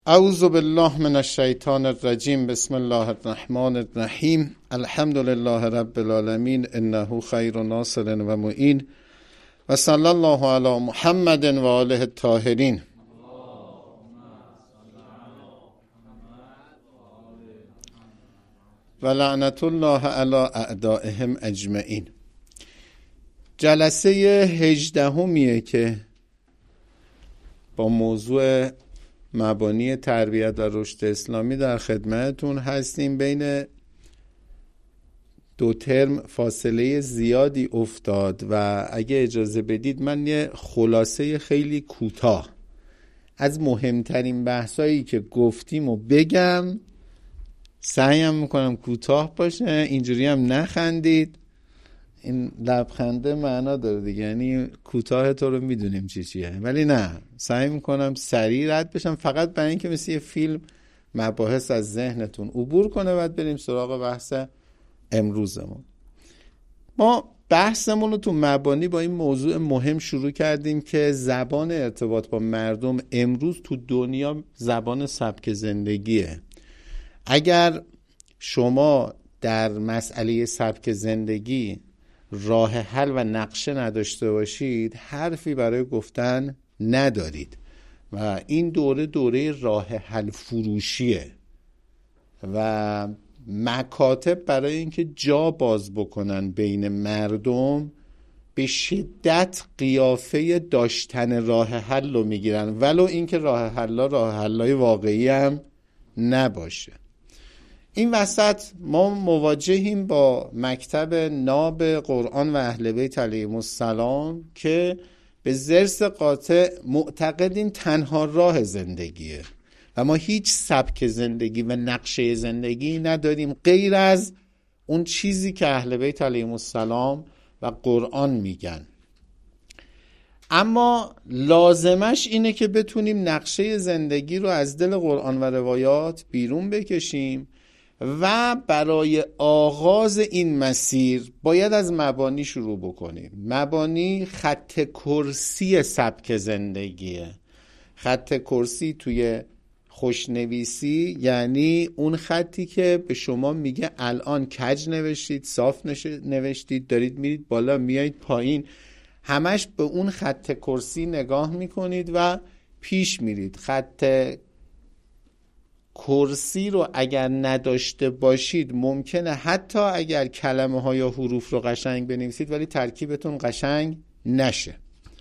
اعوذ بالله من الشیطان الرجیم. بسم الله الرحمن الرحیم. الحمد لله رب العالمین انه خیر ناصر و معین و صلی الله علی محمد و آله الطاهرین. و لعنت الله علی اعدائهم اجمعین. جلسه 18 که با موضوع مبانی تربیت و رشد اسلامی در خدمتتون هستیم. بین دو ترم فاصله زیادی افتاد و اگه اجازه بدید من یه خلاصه خیلی کوتاه از مهمترین بحثایی که گفتیم و بگم. سعیم میکنم کوتاه باشه، اینجوری هم نخندید. این لبخنده معنا داره دیگه، یعنی کوتاه تو رو میدونیم چیه، ولی نه، سعی میکنم سریع رد بشم، فقط برای اینکه مثل یه فیلم مباحث از ذهنتون عبور کنه. بعد بریم سراغ بحث امروزمون. ما بحثمون رو تو مبانی با این موضوع مهم شروع کردیم که زبان ارتباط با مردم امروز تو دنیا زبان سبک زندگیه. اگر شما در مسئله سبک زندگی راه حل و نقشه نداشته باشید، حرفی برای گفتن ندارید و این دوره راه حل فروشیه و مکاتب برای اینکه جا باز بکنن بین مردم به شدت قیافه داشتن راه حل رو میگیرن، ولو اینکه راه حلای واقعی هم نباشه. این وسط ما مواجهیم با مکتب ناب قرآن و اهل بیت علیهم السلام که به ضرس قاطع معتقدیم تنها راه زندگیه و ما هیچ سبک زندگی و نقشه زندگی نداریم غیر از اون چیزی که اهل بیت علیهم السلام و قرآن میگن. اما لازمش اینه که بتونیم نقشه زندگی رو از دل قرآن و روایات بیرون بکشیم و برای آغاز این مسیر باید از مبانی شروع بکنیم. مبانی خط کرسی سبک زندگیه. خط کرسی توی خوشنویسی یعنی اون خطی که به شما میگه الان کج نوشتید، صاف نوشتید، دارید میرید بالا میایید پایین، همش به اون خط کرسی نگاه میکنید و پیش میرید. خط کرسی رو اگر نداشته باشید ممکنه حتی اگر کلمه ها یا حروف رو قشنگ بنویسید ولی ترکیبتون قشنگ نشه.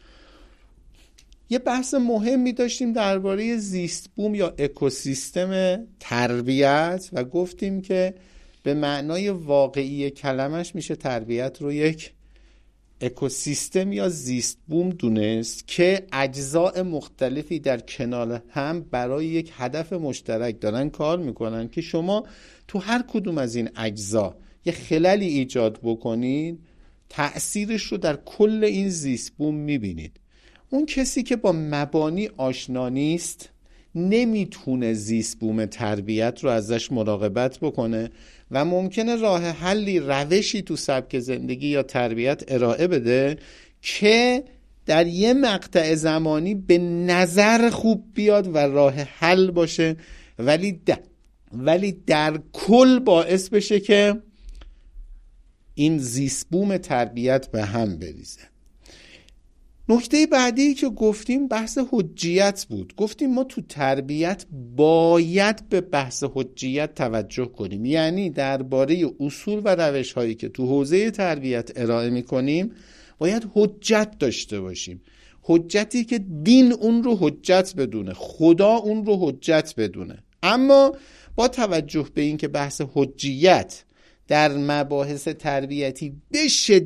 یه بحث مهمی داشتیم درباره زیست بوم یا اکوسیستم تربیت و گفتیم که به معنای واقعی کلمش میشه تربیت رو یک اکوسیستم یا زیست بوم دونست که اجزاء مختلفی در کنار هم برای یک هدف مشترک دارن کار میکنن که شما تو هر کدوم از این اجزا یه خللی ایجاد بکنید تأثیرش رو در کل این زیست بوم میبینید. اون کسی که با مبانی آشنا نیست نمیتونه زیست بوم تربیت رو ازش مراقبت بکنه و ممکنه راه حلی، روشی تو سبک زندگی یا تربیت ارائه بده که در یه مقطع زمانی به نظر خوب بیاد و راه حل باشه ولی در کل باعث بشه که این زیست بوم تربیت به هم بریزه. نکته بعدی که گفتیم بحث حجیت بود. گفتیم ما تو تربیت باید به بحث حجیت توجه کنیم، یعنی درباره اصول و روش هایی که تو حوزه تربیت ارائه می کنیم باید حجت داشته باشیم. حجتی که دین اون رو حجت بدونه، خدا اون رو حجت بدونه. اما با توجه به این که بحث حجیت در مباحث تربیتی به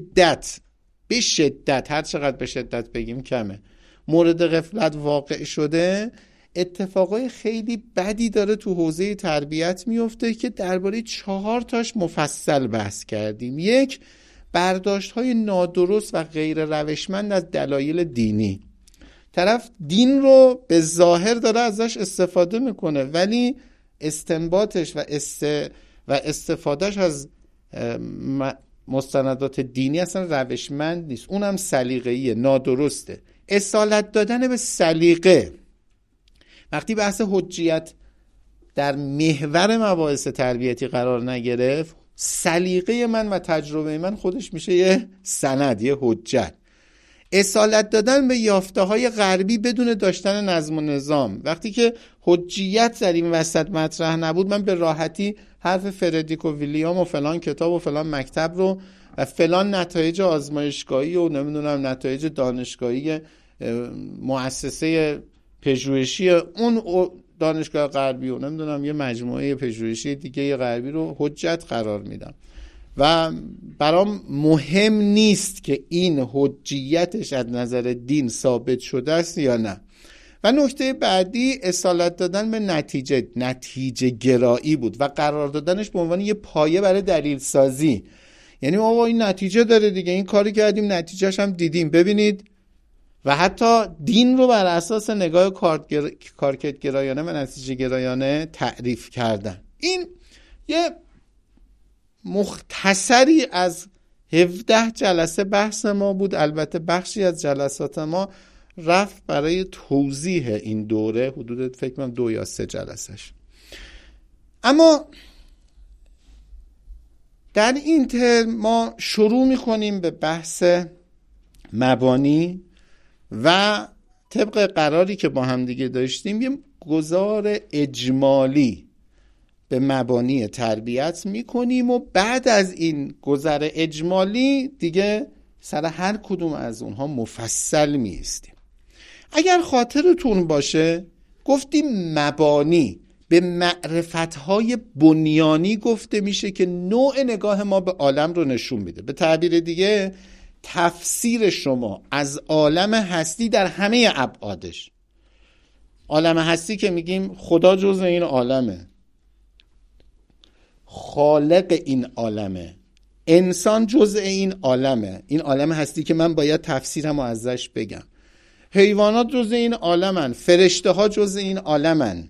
شدت هر چقدر به شدت بگیم کمه مورد غفلت واقع شده، اتفاقای خیلی بدی داره تو حوزه تربیت میفته که درباره 4 تاش مفصل بحث کردیم. یک، برداشت های نادرست و غیر روشمند از دلایل دینی. طرف دین رو به ظاهر داره ازش استفاده میکنه ولی استنباطش و استفادهش از مستندات دینی اصلا روشمند نیست، اونم سلیقه‌ایه، نادرسته. اصالت دادن به سلیقه وقتی بحث حجیت در محور مباحث تربیتی قرار نگرفت، سلیقه من و تجربه من خودش میشه یه سند، یه حجت. اصالت دادن به یافته‌های غربی بدون داشتن نظم و نظام. وقتی که حجیت در این وسط مطرح نبود، من به راحتی حرف فردریک ویلیام و فلان کتاب و فلان مکتب رو و فلان نتایج آزمایشگاهی و نمیدونم نتایج دانشگاهی مؤسسه پژوهشی اون دانشگاه غربی و نمیدونم یه مجموعه پژوهشی دیگه غربی رو حجت قرار میدم و برام مهم نیست که این حجیتش از نظر دین ثابت شده است یا نه. و نکته بعدی اصالت دادن به نتیجه گرایی بود و قرار دادنش به عنوان یه پایه برای دلیل سازی. یعنی ما این نتیجه داره دیگه، این کاری کردیم نتیجهش هم دیدیم، ببینید. و حتی دین رو بر اساس نگاه کارکتگرایانه و نتیجه گرایانه تعریف کردن. این یه مختصری از 17 جلسه بحث ما بود. البته بخشی از جلسات ما رفت برای توضیح این دوره، حدود فکر کنم 2 یا 3 جلسش. اما در این ترم ما شروع می‌کنیم به بحث مبانی و طبق قراری که با هم دیگه داشتیم یه گزار اجمالی به مبانی تربیت میکنیم و بعد از این گذر اجمالی دیگه سر هر کدوم از اونها مفصل میستیم. اگر خاطرتون باشه گفتیم مبانی به معرفت‌های بنیانی گفته میشه که نوع نگاه ما به عالم رو نشون میده. به تعبیر دیگه تفسیر شما از عالم هستی در همه ابعادش، عالم هستی که میگیم خدا جزء این عالمه، خالق این عالمه، انسان جزء این عالمه، این عالم هستی که من باید تفسیرم و ازش بگم، حیوانات جزء این عالمن، فرشته ها جزء این عالمن،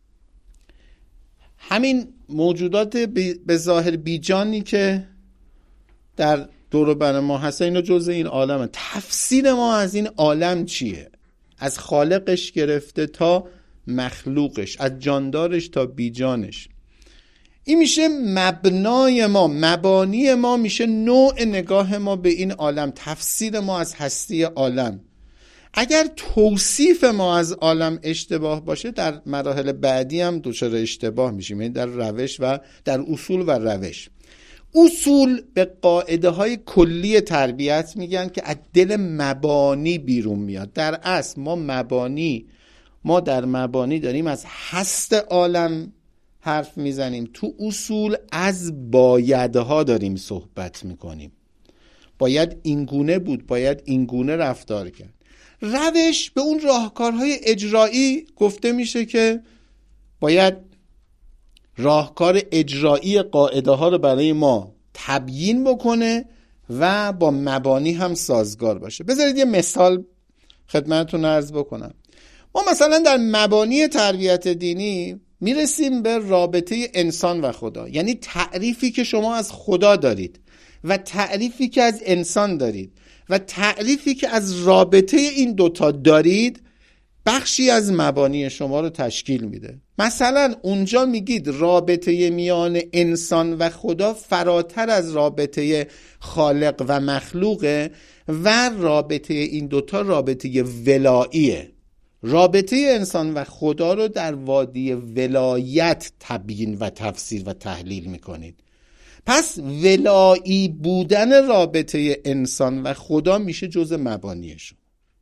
همین موجودات به ظاهر بیجانی که در دور و بر ما هست اینا جزء این عالمن. تفسیر ما از این عالم چیه؟ از خالقش گرفته تا مخلوقش، از جاندارش تا بیجانش. این میشه مبنای ما، مبانی ما میشه نوع نگاه ما به این عالم، تفسیر ما از هستی عالم. اگر توصیف ما از عالم اشتباه باشه در مراحل بعدی هم دچار اشتباه میشیم، یعنی در روش و در اصول و روش. اصول به قاعده های کلی تربیت میگن که از دل مبانی بیرون میاد. در اصل ما در مبانی داریم از هست عالم حرف میزنیم، تو اصول از بایدها داریم صحبت میکنیم. باید اینگونه بود، باید اینگونه رفتار کرد. روش به اون راهکارهای اجرایی گفته میشه که باید راهکار اجرایی قاعده ها رو برای ما تبیین بکنه و با مبانی هم سازگار باشه. بذارید یه مثال خدمتتون عرض بکنم. ما مثلا در مبانی تربیت دینی میرسیم به رابطه انسان و خدا، یعنی تعریفی که شما از خدا دارید و تعریفی که از انسان دارید و تعریفی که از رابطه این دوتا دارید بخشی از مبانی شما رو تشکیل میده. مثلا اونجا میگید رابطه میان انسان و خدا فراتر از رابطه خالق و مخلوقه و رابطه این دوتا رابطه ولاییه. رابطه انسان و خدا رو در وادی ولایت تبیین و تفسیر و تحلیل میکنید. پس ولایی بودن رابطه انسان و خدا میشه جزء مبانیشون.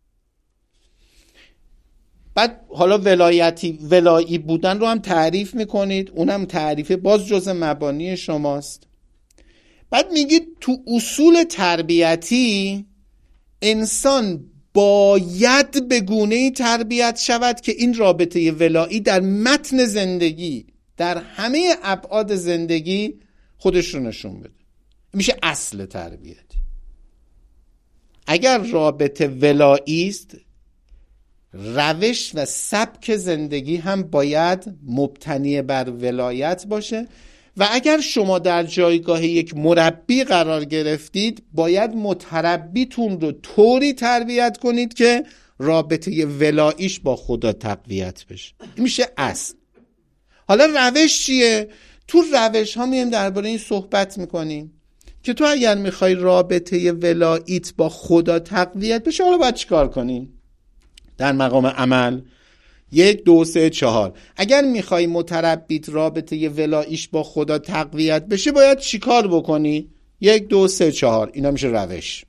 بعد حالا ولایی بودن رو هم تعریف میکنید، اونم تعریف باز جزء مبانی شماست. بعد میگید تو اصول تربیتی انسان باید به گونه‌ای تربیت شود که این رابطه ولایی در متن زندگی، در همه ابعاد زندگی خودش رو نشون بده. میشه اصل تربیت. اگر رابطه ولایی است، روش و سبک زندگی هم باید مبتنی بر ولایت باشه و اگر شما در جایگاه یک مربی قرار گرفتید باید متربیتون رو طوری تربیت کنید که رابطه ولاییش با خدا تقویت بشه. این میشه اصل. حالا روش چیه؟ تو روش ها میایم درباره این صحبت میکنیم که تو اگر میخوای رابطه ولاییت با خدا تقویت بشه، حالا باید چیکار کنیم؟ در مقام عمل 1 2 3 4 اگر میخوای متربیت رابطه ولاییش با خدا تقویت بشه باید چیکار بکنی؟ 1 2 3 4 اینا میشه روش.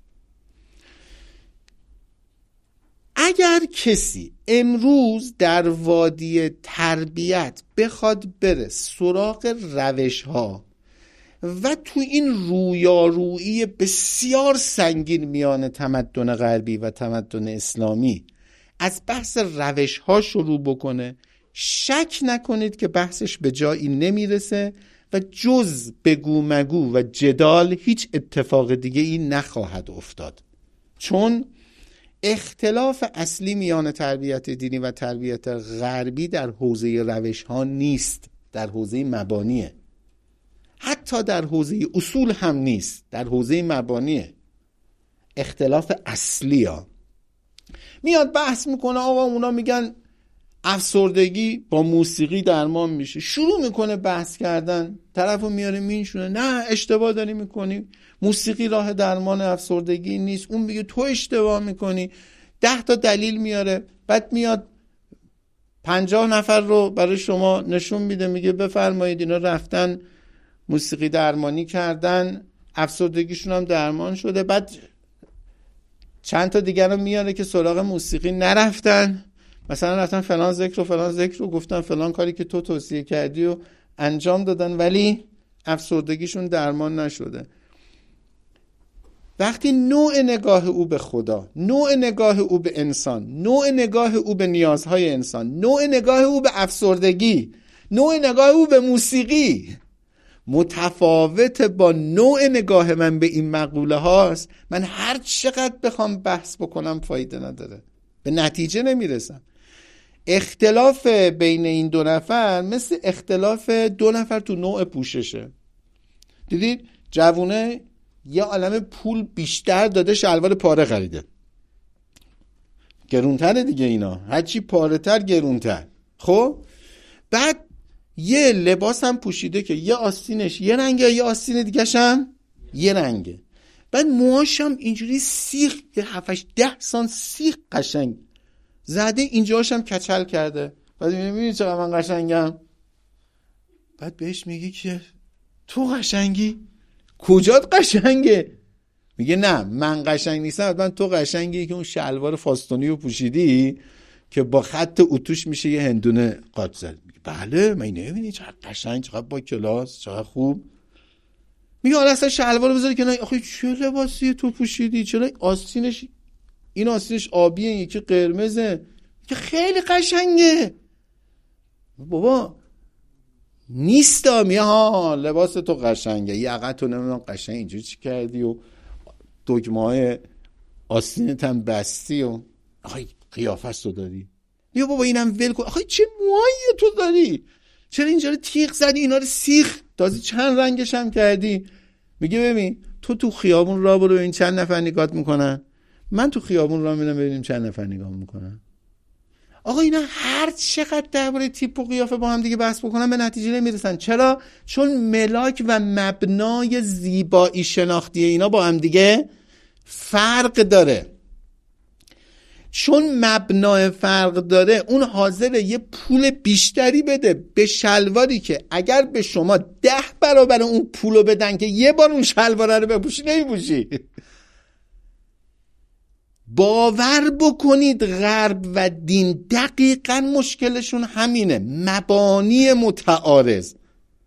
اگر کسی امروز در وادی تربیت بخواد بره سراغ روش ها و تو این رویارویی بسیار سنگین میان تمدن غربی و تمدن اسلامی از بحث روش ها شروع بکنه، شک نکنید که بحثش به جایی نمیرسه و جز بگو مگو و جدال هیچ اتفاق دیگه ای نخواهد افتاد. چون اختلاف اصلی میان تربیت دینی و تربیت غربی در حوزه روش ها نیست، در حوزه مبانیه. حتی در حوزه اصول هم نیست، در حوزه مبانیه. اختلاف اصلی ها میاد بحث میکنه آقا اونا میگن افسردگی با موسیقی درمان میشه، شروع میکنه بحث کردن، طرفو میاره مینشونه، نه اشتباه داری میکنی، موسیقی راه درمان افسردگی نیست. اون میگه تو اشتباه میکنی، 10 تا دلیل میاره، بعد میاد 50 نفر رو برای شما نشون میده، میگه بفرمایید اینا رفتن موسیقی درمانی کردن، افسردگیشون هم درمان شده. بعد چند تا دیگر رو میاره که سراغ موسیقی نرفتن، مثلا رفتن فلان ذکر و فلان ذکر رو گفتن، فلان کاری که تو توصیه کردی و انجام دادن ولی افسردگیشون درمان نشده. وقتی نوع نگاه او به خدا، نوع نگاه او به انسان، نوع نگاه او به نیازهای انسان، نوع نگاه او به افسردگی، نوع نگاه او به موسیقی متفاوت با نوع نگاه من به این مقوله هاست، من هر چقدر بخوام بحث بکنم فایده نداره، به نتیجه نمیرسم. اختلاف بین این دو نفر مثل اختلاف 2 نفر تو نوع پوششه. دیدید جوونه یه عالم پول بیشتر داده شلوار پاره خریده، گرونتره دیگه، اینا هرچی پاره تر گرونتر. خب بعد یه لباس هم پوشیده که یه آستینش یه رنگه، یه آستین دیگه‌ش هم یه رنگه، بعد موهاش هم اینجوری سیخ 7-10 سانت سیخ قشنگ زده، اینجاش هم کچل کرده. بعد میبینی چقدر من قشنگم، بعد بهش میگی که تو قشنگی؟ کجات قشنگه؟ میگه نه من قشنگ نیستم، من تو قشنگی که اون شلوار فاستونی رو پوشیدی که با خط اتوش میشه یه هندونه قاط زد. میگه بله من نمیبینی چقدر قشنگ، چقدر با کلاس، چقدر خوب. میگه حالا اصلا شلوار رو بذاری که نه، آخه چه لباسی تو پوشیدی، چرا آستینش این آستینش آبیه یکی قرمزه، که خیلی قشنگه. بابا نیستا، میگه ها لباس تو قشنگه، یقت تو نمیدونم قشنگ اینجوری چی کردی و دگمه های آستینت هم بستی و آخه قیافه‌شو داری. میگه بابا اینم ول کن، آخه چه موهایی تو داری، چرا اینجا رو تیغ زدی، اینا رو سیخ تازه چند رنگش هم کردی. میگه ببین تو خیابون راه برو ببین چند نفر نگات میکنن، من تو خیابون راه میرم ببینیم چند نفر نگاه میکنن. آقا اینا هر چقدر درباره تیپ و قیافه با هم دیگه بحث بکنن به نتیجه نمیرسن. چرا؟ چون ملاک و مبنای زیبایی شناختی اینا با هم دیگه فرق داره. چون مبنای فرق داره، اون حاضره یه پول بیشتری بده به شلواری که اگر به شما 10 برابر اون پولو بدن که یه بار اون شلواره رو بپوشی نمیپوشی. باور بکنید غرب و دین دقیقاً مشکلشون همینه، مبانی متعارض،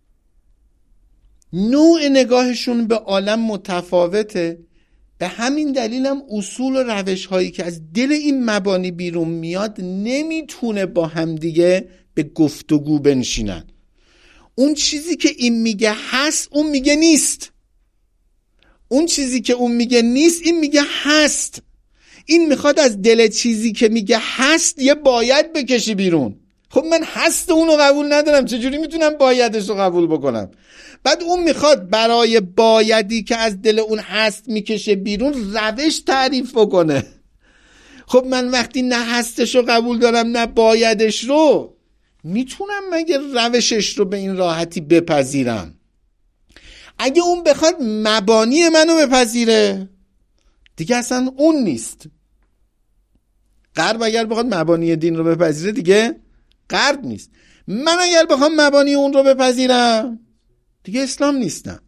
نوع نگاهشون به عالم متفاوته. به همین دلیل هم اصول و روش هایی که از دل این مبانی بیرون میاد نمیتونه با هم دیگه به گفتگو بنشینن. اون چیزی که این میگه هست اون میگه نیست، اون چیزی که اون میگه نیست این میگه هست. این میخواد از دل چیزی که میگه هست یه باید بکشی بیرون. خب من هست اونو قبول ندارم، چجوری میتونم بایدش رو قبول بکنم؟ بعد اون میخواد برای بایدی که از دل اون هست میکشه بیرون روش تعریف بکنه. خب من وقتی نه هستش رو قبول دارم نه بایدش رو، میتونم مگه روشش رو به این راحتی بپذیرم؟ اگه اون بخواد مبانی منو بپذیره دیگه اصلا اون نیست. غرب اگر بخواد مبانی دین رو بپذیره دیگه غرب نیست. من اگر بخوام مبانی اون رو بپذیرم دیگه اسلام نیستم.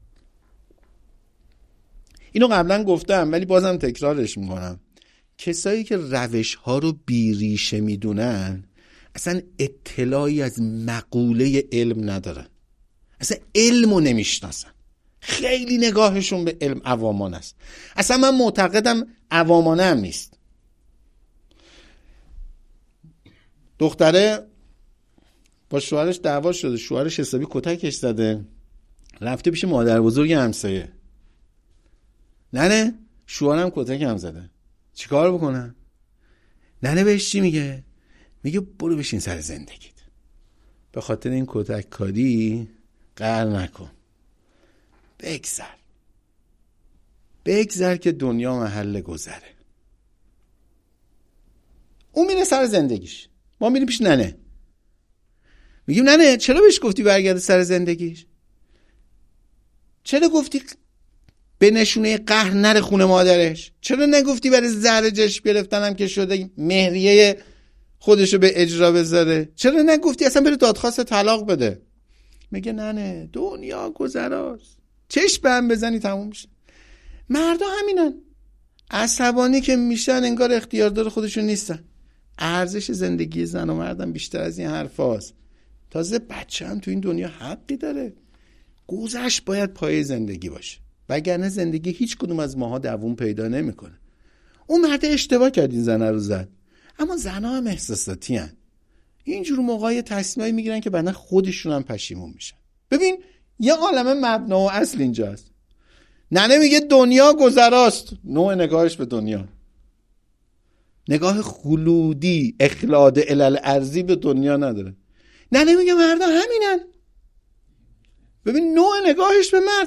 اینو قبلا گفتم ولی بازم تکرارش میکنم. کسایی که روش ها رو بیریشه میدونن اصلا اطلاعی از مقوله علم ندارن، اصلا علم رو نمیشناسن، خیلی نگاهشون به علم عوامانه است. اصلا من معتقدم عوامانه هم نیست. دختره با شوهرش دعوا شده، شوهرش حسابی کتکش زده، رفته پیش مادر بزرگ همسایه. ننه شوهرم کتک هم زده، چیکار بکنم؟ ننه بهش چی میگه؟ میگه برو بشین سر زندگیت، به خاطر این کتک کاری قهر نکن، بگذر که دنیا محل گذره. اون میره سر زندگیش، ما میریم پیش ننه، میگیم ننه چرا بهش گفتی برگرده سر زندگیش؟ چرا گفتی به نشونه قهر نره خونه مادرش؟ چرا نگفتی برای زهر جشن گرفتنم که شده مهریه خودشو به اجرا بذاره؟ چرا نگفتی اصلا بره دادخواست طلاق بده؟ میگه ننه دنیا گذراست، چشم به هم بزنی تموم میشه. مردا همینن، عصبانی که میشن انگار اختیاردار خودشون نیستن. ارزش زندگی زن و مردم بیشتر از این حرف هاست. تازه بچه هم تو این دنیا حقی داره، گذشت باید پایه زندگی باشه، وگرنه زندگی هیچ کدوم از ماها دووم پیدا نمیکنه. اون مرد اشتباه کرد این زنه رو زد، اما زنها هم احساساتی هن. اینجور موقعی تصمیمایی میگیرن که بعدن خودشون هم پشیمون میشن. ببین یه عالمه مبنا و اصل اینجاست. ننه میگه دنیا گذراست، نوع نگاهش به دنیا نگاه خلودی اخلاد علل ارضی به دنیا نداره. ننه میگه مردا همینن، ببین نوع نگاهش به مرد.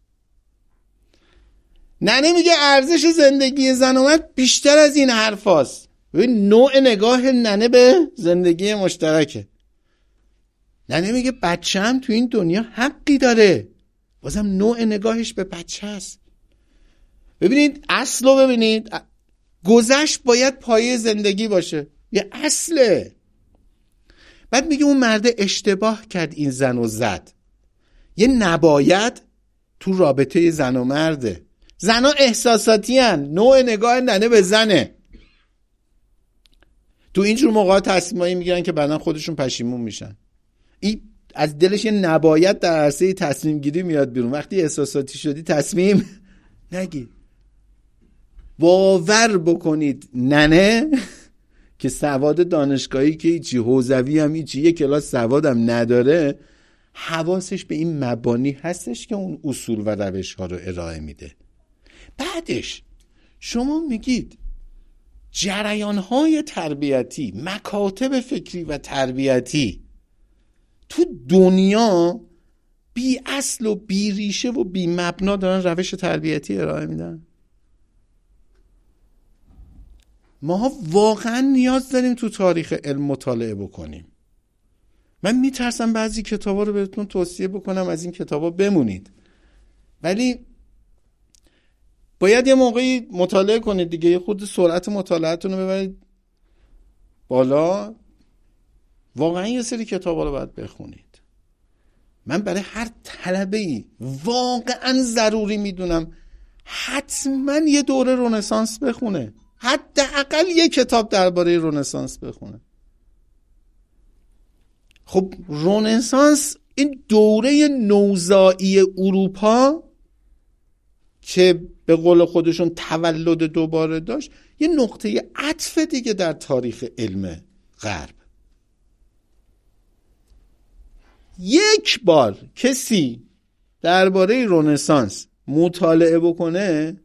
ننه میگه ارزش زندگی زن و مرد بیشتر از این حرف هاست، ببین نوع نگاه ننه به زندگی مشترکه. ننه میگه بچه هم تو این دنیا حقی داره، بازم نوع نگاهش به بچه هست. ببینید اصل رو ببینید، گذشت باید پایه زندگی باشه، یه اصله. بعد میگه اون مرده اشتباه کرد این زن و زد. یه نباید تو رابطه زن و مرده. زنها احساساتی هن، نوع نگاه ننه به زنه. تو اینجور موقع تصمیمایی میگیرن که بعدن خودشون پشیمون میشن. این از دلش یه نباید در عرصه تصمیم گیری میاد بیرون. وقتی احساساتی شدی تصمیم نگیر. باور بکنید ننه که سواد دانشگاهی که هیچی، حوزوی هم هیچی، یه کلاس سوادم نداره، حواسش به این مبانی هستش که اون اصول و روش ها رو ارائه میده. بعدش شما میگید جریان های تربیتی، مکاتب فکری و تربیتی تو دنیا بی اصل و بی ریشه و بی مبنا دارن روش تربیتی ارائه میدن. ما واقعا نیاز داریم تو تاریخ علم مطالعه بکنیم. من میترسم بعضی کتابا رو بهتون توصیه بکنم از این کتابا بمونید، ولی باید یه موقعی مطالعه کنید دیگه، یه خود سرعت مطالعه‌تون رو ببرید بالا. واقعا یه سری کتابا رو باید بخونید. من برای هر طلبه‌ای واقعا ضروری میدونم حتما یه دوره رنسانس بخونه، حداقل یه کتاب درباره رنسانس بخونه. خب رنسانس این دوره نوزایی اروپا که به قول خودشون تولد دوباره داشت، یه نقطه عطف دیگه در تاریخ علم غرب. یک بار کسی درباره رنسانس مطالعه بکنه،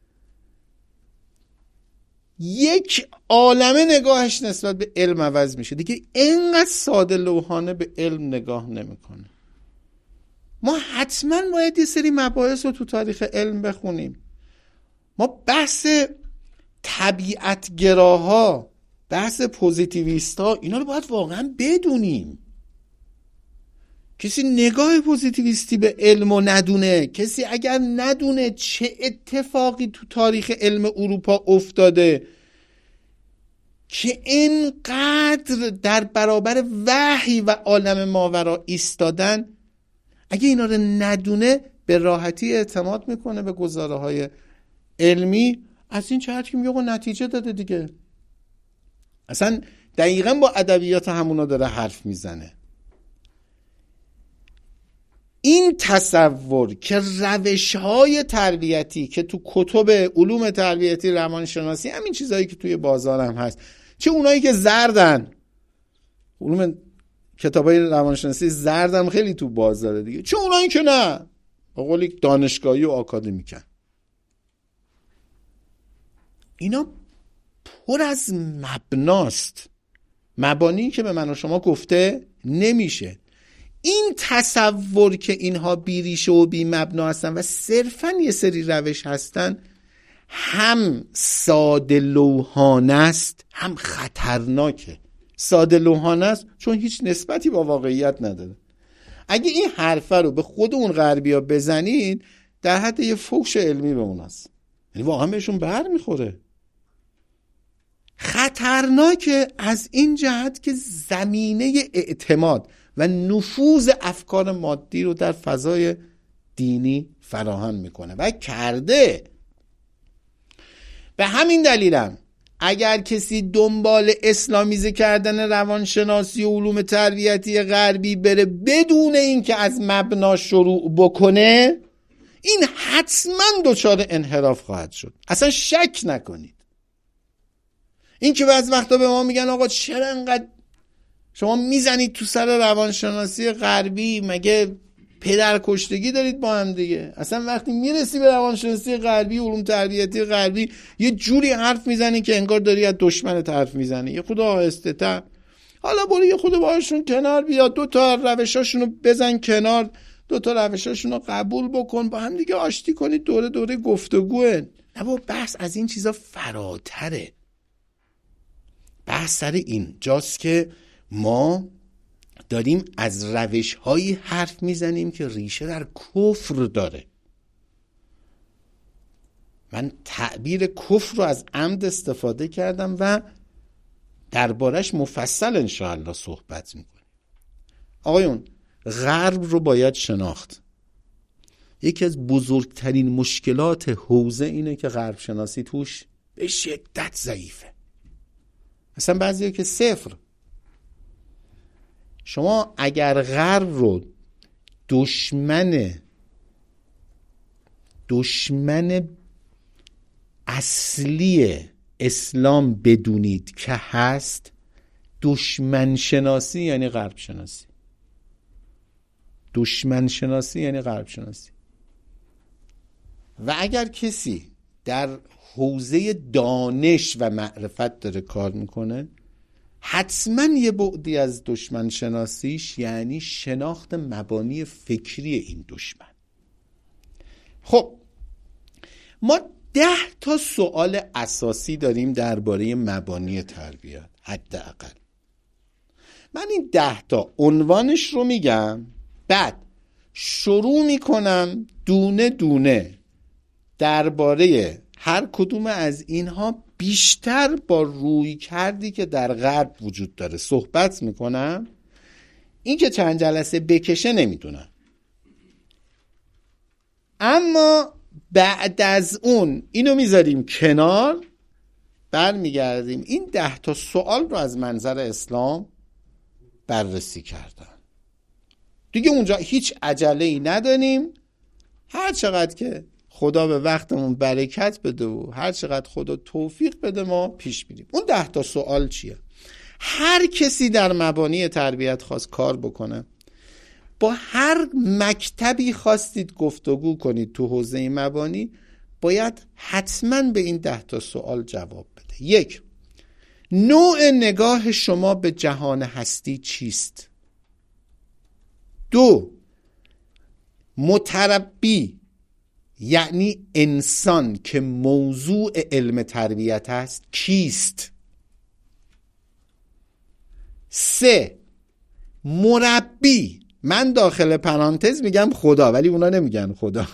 یک عالمه نگاهش نسبت به علم عوض میشه دیگه. اینقدر ساده لوحانه به علم نگاه نمیکنه. ما حتما باید یه سری مباحث رو تو تاریخ علم بخونیم. ما بحث طبیعتگراها، بحث پوزیتیویستا، اینا رو باید واقعا بدونیم. کسی نگاه پوزیتیویستی به علم و ندونه، کسی اگر ندونه چه اتفاقی تو تاریخ علم اروپا افتاده که اینقدر در برابر وحی و عالم ماورا ایستادن، اگه اینا رو ندونه به راحتی اعتماد میکنه به گزاره های علمی. از این جهت که میگه نتیجه داده دیگه. اصلا دقیقاً با ادبیات همونا داره حرف میزنه. این تصور که روش‌های تربیتی که تو کتب علوم تربیتی، روانشناسی، همین چیزایی که توی بازار هم هست، چه اونایی که زردن، علوم کتابای روانشناسی زردن خیلی تو بازاره دیگه، چه اونایی که نه، به قول دانشگاهی و آکادمیکن، اینا پر از مبناست، مبانی که به من و شما گفته نمیشه. این تصور که اینها بیریشه و بی مبنا هستن و صرفاً یه سری روش هستن، هم ساده لوحانه است هم خطرناکه. ساده لوحانه است چون هیچ نسبتی با واقعیت نداره. اگه این حرفه رو به خود اون غربی‌ها بزنید، در حد یه فوش علمی به اون هست، یعنی واقعا بهشون بر میخوره. خطرناکه از این جهت که زمینه اعتماد و نفوذ افکار مادی رو در فضای دینی فراهم میکنه و کرده. به همین دلیلم اگر کسی دنبال اسلامیزه کردن روانشناسی و علوم تربیتی غربی بره بدون اینکه از مبنا شروع بکنه، این حتما دچار انحراف خواهد شد. اصلا شک نکنید. این که بعض وقتا به ما میگن آقا چرا انقدر شما میزنید تو سر روانشناسی غربی، مگه پدر کشتگی دارید با هم دیگه؟ اصلا وقتی میرسی به روانشناسی غربی، علوم تربیتی غربی، یه جوری حرف میزنی که انگار داری از دشمنت حرف میزنی. یه خود آهسته تر، حالا برو یه خود باهاشون کنار بیا، دو تا روشاشونو بزن کنار، دو تا روشاشونو قبول بکن، با هم دیگه آشتی کنید، دوره گفتگوه. نه با بحث از این چیزا فراتره. بحث سر این جاست که ما داریم از روش‌هایی حرف میزنیم که ریشه در کفر داره. من تعبیر کفر رو از عمد استفاده کردم و دربارش مفصل انشاءالله صحبت میکنیم. آقایون، غرب رو باید شناخت. یکی از بزرگترین مشکلات حوزه اینه که غرب شناسی توش به شدت ضعیفه. مثلا بعضیه که صفر. شما اگر غرب رو دشمن اصلی اسلام بدونید که هست، دشمن شناسی یعنی غرب شناسی. دشمن شناسی یعنی غرب شناسی. و اگر کسی در حوزه دانش و معرفت داره کار میکنه، حتما یه بعدی از دشمن شناسیش یعنی شناخت مبانی فکری این دشمن. خب ما 10 تا سوال اساسی داریم درباره مبانی تربیت. حداقل من این 10 تا عنوانش رو میگم، بعد شروع میکنم دونه دونه درباره هر کدوم از اینها بیشتر با روی کردی که در غرب وجود داره صحبت میکنم. این که چند جلسه بکشه نمیدونم، اما بعد از اون اینو میذاریم کنار، برمیگردیم این 10 تا سوال رو از منظر اسلام بررسی کردن. دیگه اونجا هیچ عجله‌ای نداریم، هر چقدر که خدا به وقتمون برکت بده و هر چقدر خدا توفیق بده ما پیش میریم. اون 10 تا سوال چیه؟ هر کسی در مبانی تربیت خواست کار بکنه، با هر مکتبی خواستید گفتگو کنید تو حوزه مبانی، باید حتما به این 10 تا سوال جواب بده. 1. نوع نگاه شما به جهان هستی چیست؟ 2. متربی یعنی انسان که موضوع علم تربیت است کیست؟ 3 مربی، من داخل پرانتز میگم خدا ولی اونا نمیگن خدا،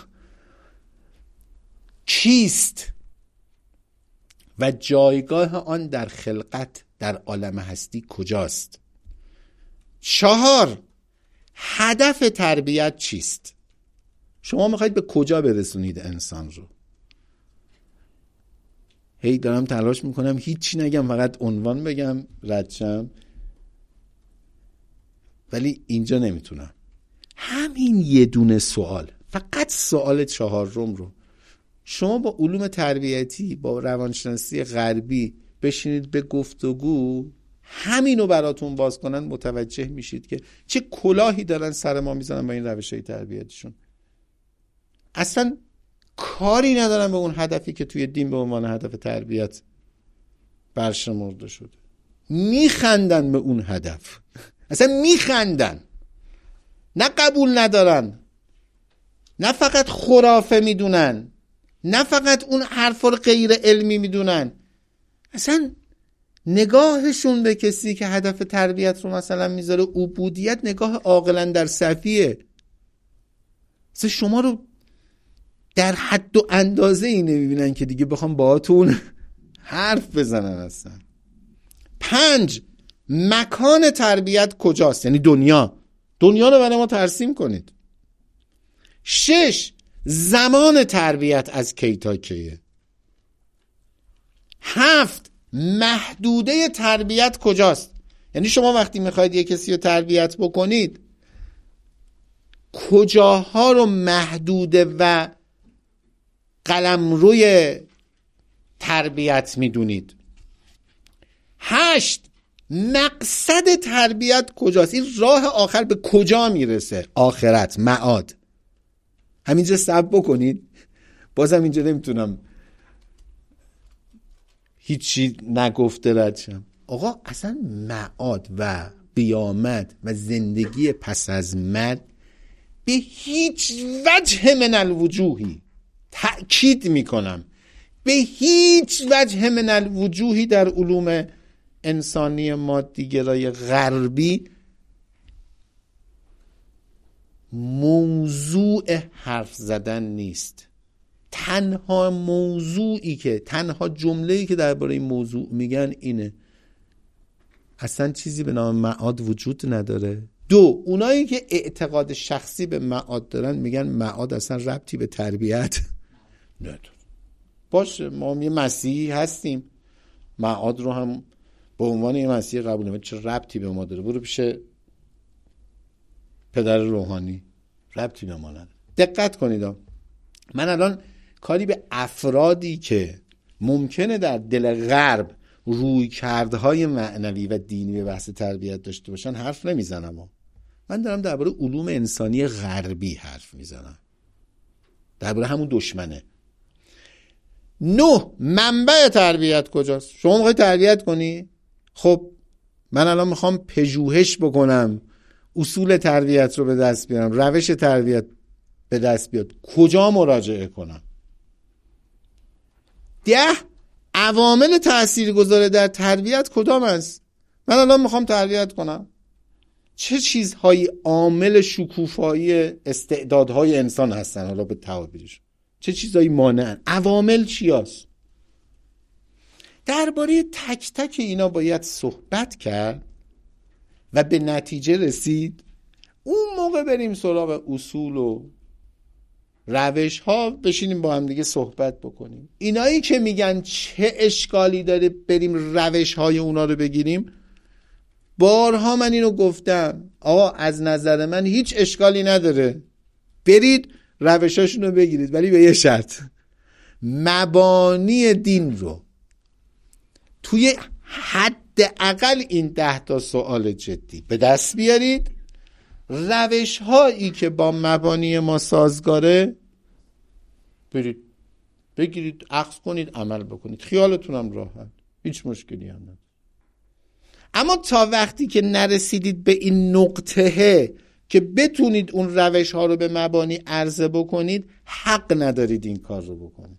کیست و جایگاه آن در خلقت در عالم هستی کجاست؟ 4 هدف تربیت چیست؟ شما میخواید به کجا برسونید انسان رو؟ هی دارم تلاش میکنم هیچی نگم، فقط عنوان بگم ردشم، ولی اینجا نمیتونم. همین یه دونه سوال، فقط سوال 4 رو شما با علوم تربیتی، با روانشناسی غربی بشینید به گفتگو، همینو براتون باز کنن، متوجه میشید که چه کلاهی دارن سر ما میزنن با این روش‌های تربیتیشون. اصلا کاری ندارن به اون هدفی که توی دین به عنوان هدف تربیت برشمرده شده. میخندن به اون هدف، اصلا میخندن، نه قبول ندارن، نه فقط خرافه میدونن، نه فقط اون حرفا رو غیر علمی میدونن، اصلا نگاهشون به کسی که هدف تربیت رو مثلا میذاره عبودیت نگاه عاقلا در صفیه. اصلا شما رو در حد و اندازه ای نمیبینن که دیگه بخوام باهاتون حرف بزنن اصلا. 5 مکان تربیت کجاست؟ یعنی دنیا رو برای ما ترسیم کنید. 6 زمان تربیت از کی تا کیه؟ 7 محدوده تربیت کجاست؟ یعنی شما وقتی میخواید یک کسی رو تربیت بکنید کجاها رو محدوده و قلمروی تربیت میدونید؟ 8 مقصد تربیت کجاست؟ این راه آخر به کجا میرسه؟ آخرت، معاد. همینجا صبر بکنید، بازم اینجا نمیتونم هیچی نگفته رد شم. آقا اصلا معاد و قیامت و زندگی پس از مرگ به هیچ وجه من الوجوهی، تأکید میکنم به هیچ وجه من الوجوهی در علوم انسانی مادیگرای غربی موضوع حرف زدن نیست. تنها موضوعی که، تنها جمله‌ای که درباره این موضوع میگن اینه اصلا چیزی به نام معاد وجود نداره. 2 اونایی که اعتقاد شخصی به معاد دارن میگن معاد اصلا ربطی به تربیت نداره. باشه ما یه مسیحی هستیم، معاد رو هم به عنوان یه مسیحی قبول نمی‌کنیم، چه ربطی به ما داره؟ برو پیش پدر روحانی، ربطی به ما نداره. دقت کنید، من الان کاری به افرادی که ممکنه در دل غرب رویکردهای معنوی و دینی به بحث تربیت داشته باشن حرف نمیزنم. من دارم درباره علوم انسانی غربی حرف میزنم، درباره همون دشمنه. 9 منبع تربیت کجاست؟ شما میخوای تربیت کنی؟ خب من الان میخوام پژوهش بکنم، اصول تربیت رو به دست بیارم، روش تربیت به دست بیاد، کجا مراجعه کنم؟ 10 عوامل تاثیرگذار در تربیت کدام است؟ من الان میخوام تربیت کنم، چه چیزهایی عامل شکوفایی استعدادهای انسان هستن؟ حالا به تعابیرش چه چیزهایی مانعن؟ عوامل چی هست؟ درباره تک تک اینا باید صحبت کرد و به نتیجه رسید. اون موقع بریم سراغ اصول و روش ها، بشینیم با هم دیگه صحبت بکنیم. اینایی که میگن چه اشکالی داره بریم روش های اونا رو بگیریم، بارها من اینو گفتم، آقا از نظر من هیچ اشکالی نداره، برید روشاشون رو بگیرید، ولی به یه شرط، مبانی دین رو توی حداقل این 10 سوال جدی به دست بیارید. روش هایی که با مبانی ما سازگاره برید بگیرید، اخذ کنید، عمل بکنید، خیالتون هم راحت، هیچ مشکلی هم نداره. اما تا وقتی که نرسیدید به این نقطه که بتونید اون روش ها رو به مبانی عرضه بکنید، حق ندارید این کار رو بکنید.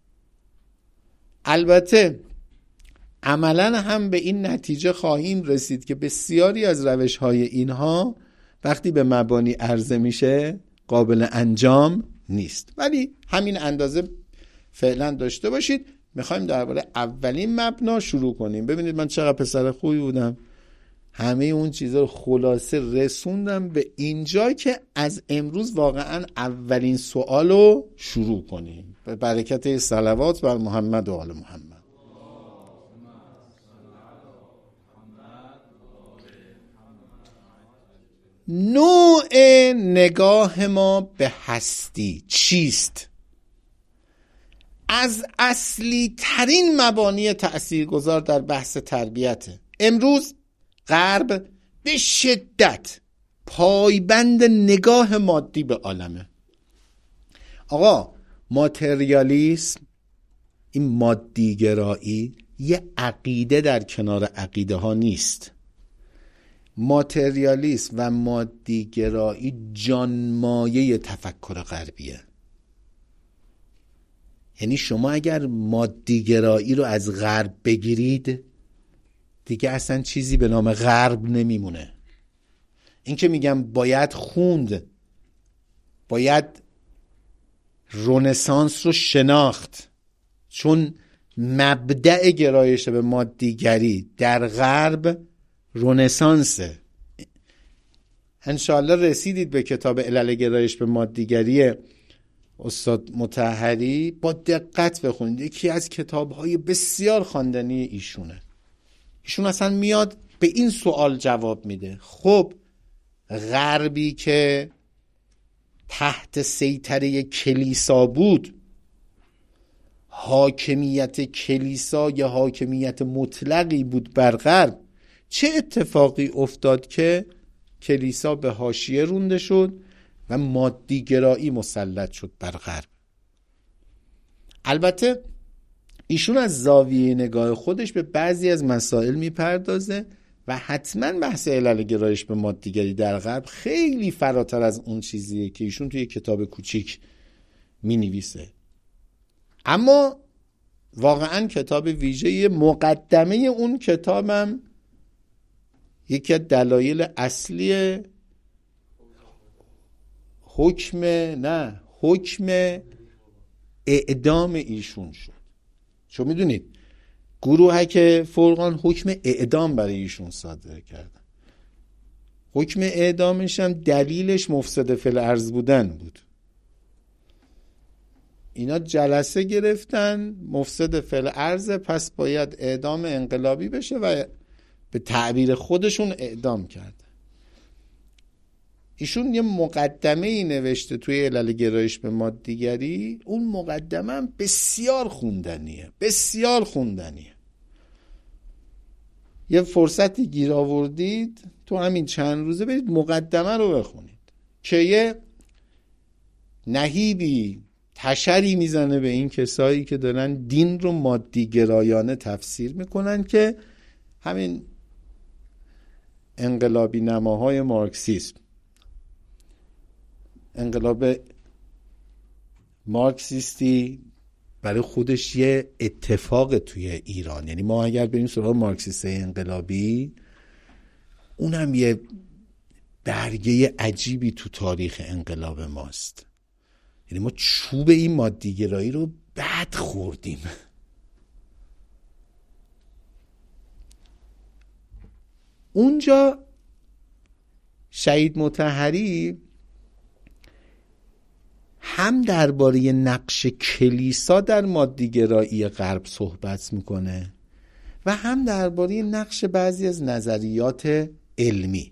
البته عملاً هم به این نتیجه خواهیم رسید که بسیاری از روش های اینها وقتی به مبانی عرضه میشه قابل انجام نیست، ولی همین اندازه فعلا داشته باشید. میخوایم درباره اولین مبنا شروع کنیم. ببینید من چقدر پسر خوبی بودم، همه اون چیزا رو خلاصه رسوندم به اینجا که از امروز واقعا اولین سوال رو شروع کنیم به برکت صلوات بر محمد و آل محمد. نوع نگاه ما به هستی چیست؟ از اصلی ترین مبانی تأثیرگذار در بحث تربیته. امروز غرب به شدت پایبند نگاه مادی به عالمه. آقا ماتریالیسم، این مادیگرایی یه عقیده در کنار عقیده ها نیست. ماتریالیسم و مادیگرایی جانمایه تفکر غربیه. یعنی شما اگر مادیگرایی رو از غرب بگیرید دیگه اصلا چیزی به نام غرب نمیمونه. این که میگم باید خوند، باید رنسانس رو شناخت، چون مبدأ گرایش به مادیگری در غرب رنسانسه. انشاءالله رسیدید به کتاب علل گرایش به مادیگری استاد مطهری، با دقت بخونید. یکی از کتاب‌های بسیار خواندنی ایشونه. ایشون اصلا میاد به این سوال جواب میده. خب غربی که تحت سیطره کلیسا بود، حاکمیت کلیسا یا حاکمیت مطلقی بود بر غرب، چه اتفاقی افتاد که کلیسا به حاشیه رونده شد و مادیگرایی مسلط شد بر غرب؟ البته ایشون از زاویه نگاه خودش به بعضی از مسائل میپردازه و حتما بحث علل گرایش به مادیگری در غرب خیلی فراتر از اون چیزیه که ایشون توی کتاب کوچیک مینویسه. اما واقعا کتاب ویژه، مقدمه اون کتابم یکی از دلایل اصلی حکم اعدام ایشون شد. چون میدونید گروهک فرقان حکم اعدام برای ایشون صادر کردن. حکم اعدامش هم دلیلش مفسد فی الارض بودن بود. اینا جلسه گرفتن مفسد فی الارض، پس باید اعدام انقلابی بشه و به تعبیر خودشون اعدام کرد. ایشون یه مقدمه ای نوشته توی علل گرایش به مادیگری. اون مقدمه هم بسیار خوندنیه، بسیار خوندنیه. یه فرصتی گیر آوردید تو همین چند روزه برید مقدمه رو بخونید که یه نهیبی تشری میزنه به این کسایی که دارن دین رو مادیگرایانه تفسیر میکنن که همین انقلابی نماهای مارکسیسم، انقلاب مارکسیستی برای خودش یه اتفاق توی ایران. یعنی ما اگر بریم سراغ مارکسیست انقلابی، اونم یه برگه عجیبی تو تاریخ انقلاب ماست. یعنی ما چوب این مادیگرایی رو بد خوردیم. اونجا شهید مطهری هم درباره نقش کلیسا در مادیگرایی غرب صحبت میکنه و هم درباره نقش بعضی از نظریات علمی.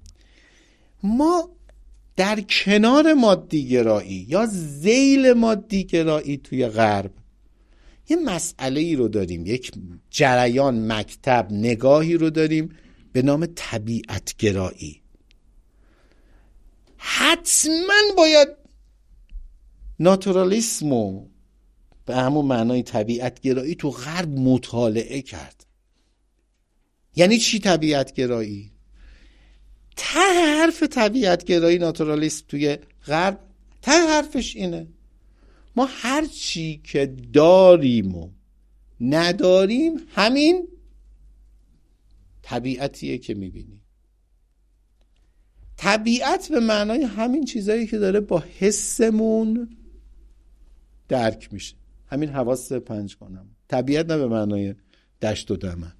ما در کنار مادیگرایی یا ذیل مادیگرایی توی غرب یه مسئله ای رو داریم، یک جریان، مکتب، نگاهی رو داریم به نام طبیعتگرایی. حتما باید ناتورالیسمو به همون معنای طبیعتگرایی تو غرب مطالعه کرد. یعنی چی طبیعتگرایی؟ ته حرف طبیعت گرایی ناتورالیسم توی غرب ته حرفش اینه ما هر چی که داریم و نداریم همین طبیعتیه که میبینیم. طبیعت به معنای همین چیزایی که داره با حسمون درک میشه، همین حواس پنجگانم. طبیعت نه به معنای دشت و دمن.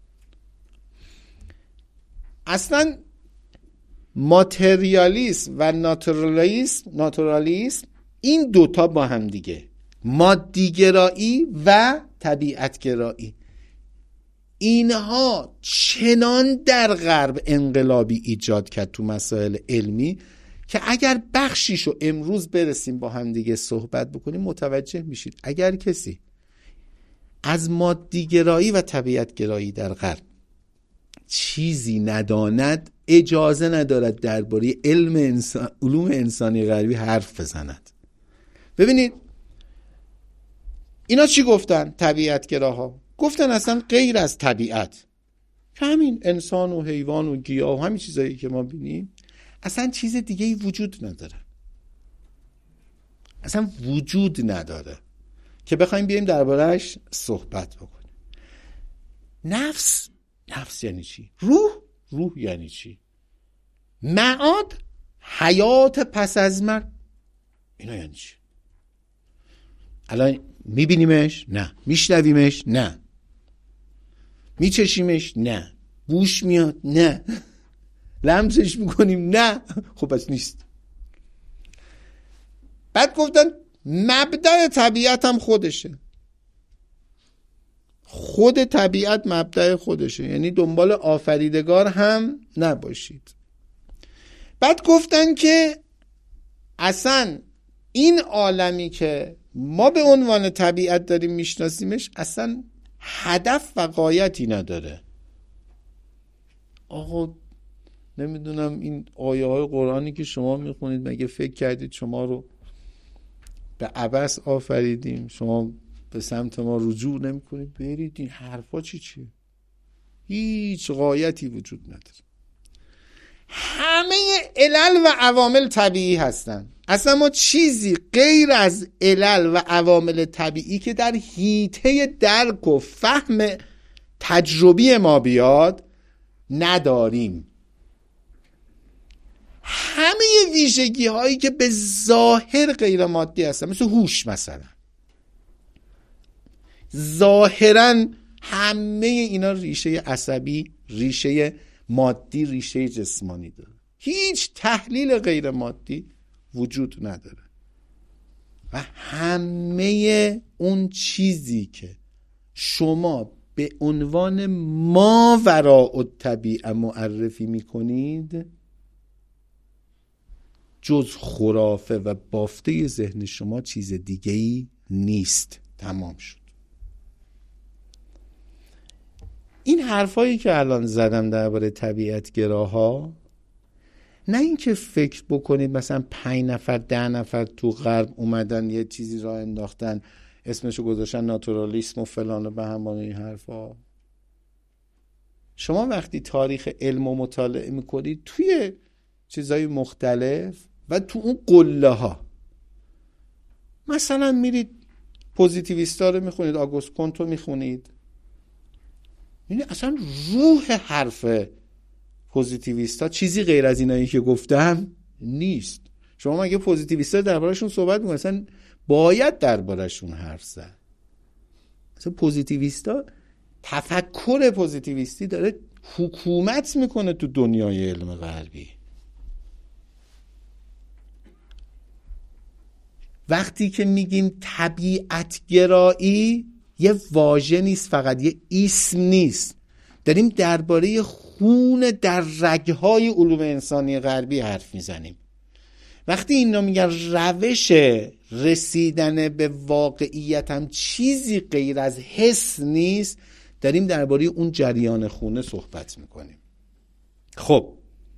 اصلا ماتریالیسم و ناتورالیسم این دوتا با هم دیگه، مادیگرایی و طبیعتگرایی، اینها چنان در غرب انقلابی ایجاد کرد تو مسائل علمی که اگر بخشیشو امروز برسیم با هم دیگه صحبت بکنیم متوجه میشید اگر کسی از مادیگرایی و طبیعتگرایی در غرب چیزی نداند اجازه ندارد درباره علوم انسانی غربی حرف بزند. ببینید اینا چی گفتن؟ طبیعتگراها گفتن اصلا غیر از طبیعت که همین انسان و حیوان و گیاه و همین چیزایی که ما بینیم اصلا چیز دیگه ای وجود نداره، اصلا وجود نداره که بخوایم بیایم درباره‌اش صحبت بکنیم. نفس یعنی چی؟ روح یعنی چی؟ معاد، حیات پس از مرگ، اینا یعنی چی؟ الان میبینیمش؟ نه. میشنویمش؟ نه. میچشیمش؟ نه. بوش میاد؟ نه. لمسش میکنیم؟ نه. خب پس نیست. بعد گفتن مبدأ طبیعت هم خودشه، خود طبیعت مبدأ خودشه، یعنی دنبال آفریدگار هم نباشید. بعد گفتن که اصلا این عالمی که ما به عنوان طبیعت داریم میشناسیمش اصلا هدف و غایتی نداره. آقا نمیدونم این آیه های قرآنی که شما میخونید مگه فکر کردید شما رو به عبث آفریدیم، شما به سمت ما رجوع نمی کنید برید؟ این حرفا چیه؟ هیچ غایتی وجود نداره. همه علل و عوامل طبیعی هستن، اصلا ما چیزی غیر از علل و عوامل طبیعی که در حیطه درک و فهم تجربی ما بیاد نداریم. همه ویژگی هایی که به ظاهر غیر مادی هستن، مثل هوش مثلا، ظاهرا همه اینا ریشه عصبی، ریشه مادی، ریشه جسمانی داره، هیچ تحلیل غیر مادی وجود نداره. و همه اون چیزی که شما به عنوان ماوراء الطبیعه معرفی میکنید جز خرافه و بافته ذهن شما چیز دیگه‌ای نیست. تمام شد. این حرفایی که الان زدم درباره طبیعتگراها، نه اینکه فکر بکنید مثلا 5 نفر 10 نفر تو غرب اومدن یه چیزی راه انداختن اسمشو گذاشتن ناتورالیسم و فلان و بهمان این حرفا. شما وقتی تاریخ علم و مطالعه میکنید توی چیزای مختلف و تو اون قله ها، مثلا میرید پوزیتیویستا رو میخونید، آگوست کنت رو میخونید، یعنی اصلا روح حرف پوزیتیویستا چیزی غیر از اینایی که گفتم نیست. شما مگه پوزیتیویستا دربارشون صحبت میکنید؟ اصلا باید دربارشون حرف زد. اصلا پوزیتیویستا، تفکر پوزیتیویستی داره حکومت میکنه تو دنیای علم غربی. وقتی که میگیم طبیعتگرایی یه واژه نیست، فقط یه اسم نیست، داریم درباره خون در رگهای علوم انسانی غربی حرف میزنیم. وقتی اینا میگن روش رسیدن به واقعیت هم چیزی غیر از حس نیست، داریم درباره اون جریان خونه صحبت میکنیم. خب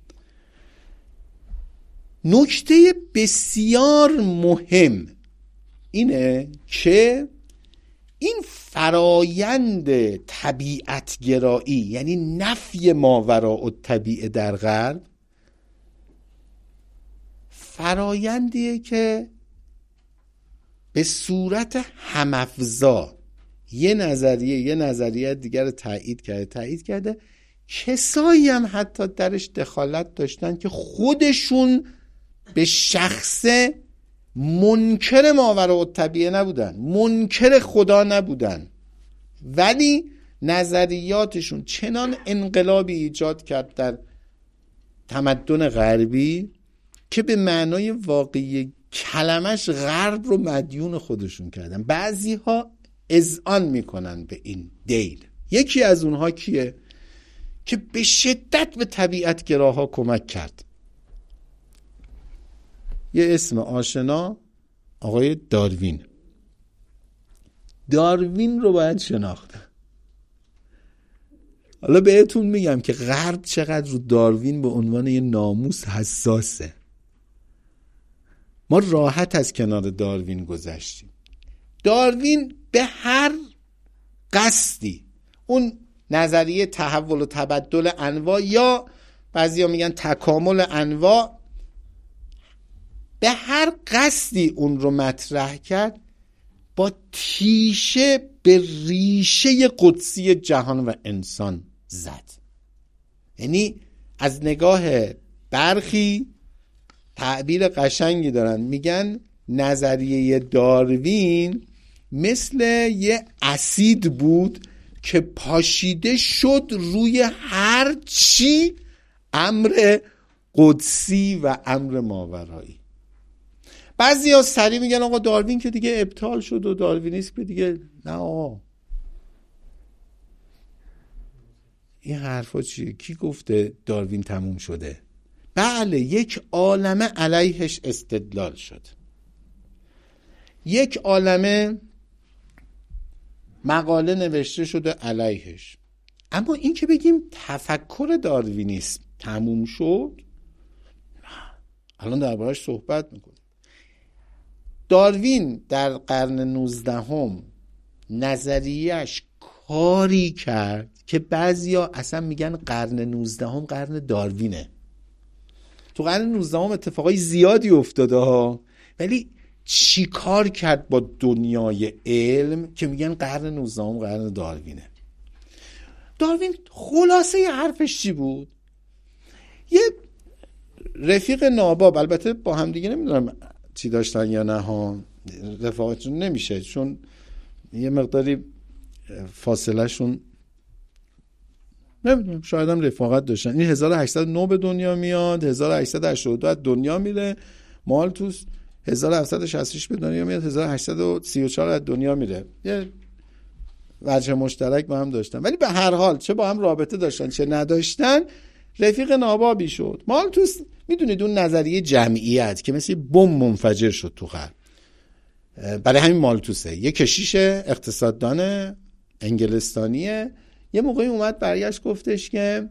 نکته بسیار مهم اینه که این فرایند طبیعتگرایی، یعنی نفی ماوراء الطبیعه در غرب، فرایندیه که به صورت هم‌افزا یه نظریه دیگر رو تایید کرده. کسایی هم حتی درش دخالت داشتن که خودشون به شخصه منکر ماوراءالطبیعه نبودن، منکر خدا نبودن، ولی نظریاتشون چنان انقلابی ایجاد کرد در تمدن غربی که به معنای واقعی کلمش غرب رو مدیون خودشون کردن. بعضی ها اذعان میکنن به این دیل. یکی از اونها کیه؟ که به شدت به طبیعت گراها کمک کرد. یه اسم آشنا، آقای داروین. داروین رو باید شناخت. حالا بهتون میگم که غرب چقدر رو داروین به عنوان یه ناموس حساسه. ما راحت از کنار داروین گذشتیم. داروین به هر قصدی، اون نظریه تحول و تبدل انواع یا بعضیا میگن تکامل انواع، به هر قصدی اون رو مطرح کرد، با تیشه به ریشه قدسی جهان و انسان زد. یعنی از نگاه برخی تعبیر قشنگی دارن، میگن نظریه داروین مثل یه اسید بود که پاشیده شد روی هر چی امر قدسی و امر ماورایی. بعضی ها سریع میگن آقا داروین که دیگه ابطال شد و داروینیسم که دیگه نه. آقا این حرفا چیه؟ کی گفته داروین تموم شده؟ بله، یک عالمه علیهش استدلال شد، یک عالمه مقاله نوشته شده علیهش، اما این که بگیم تفکر داروینیسم تموم شد، الان درباره‌اش صحبت میکنیم. داروین در قرن 19 نظریهش کاری کرد که بعضیا اصلا میگن قرن 19 قرن داروینه. تو قرن 19 اتفاقای زیادی افتاده ها، ولی چی کار کرد با دنیای علم که میگن قرن 19 قرن داروینه؟ داروین خلاصه حرفش چی بود؟ یه رفیق ناباب، البته با هم دیگه نمیدونم چی داشتن یا نه ها، رفاقتشون نمیشه چون یه مقداری فاصله شون نمیدونم، شاید هم رفاقت داشتن. این 1809 به دنیا میاد، 1882 از دنیا میره. مالتوس 1766 به دنیا میاد، 1834 از دنیا میره. یه وجه مشترک با هم داشتن، ولی به هر حال چه با هم رابطه داشتن چه نداشتن، رفیق نابابی شد. مالتوس میدونید اون نظریه جمعیت که مثل بمب منفجر شد تو غرب، برای همین مالتوسه، یه کشیش اقتصاددان انگلستانیه. یه موقعی اومد برگشت گفتش که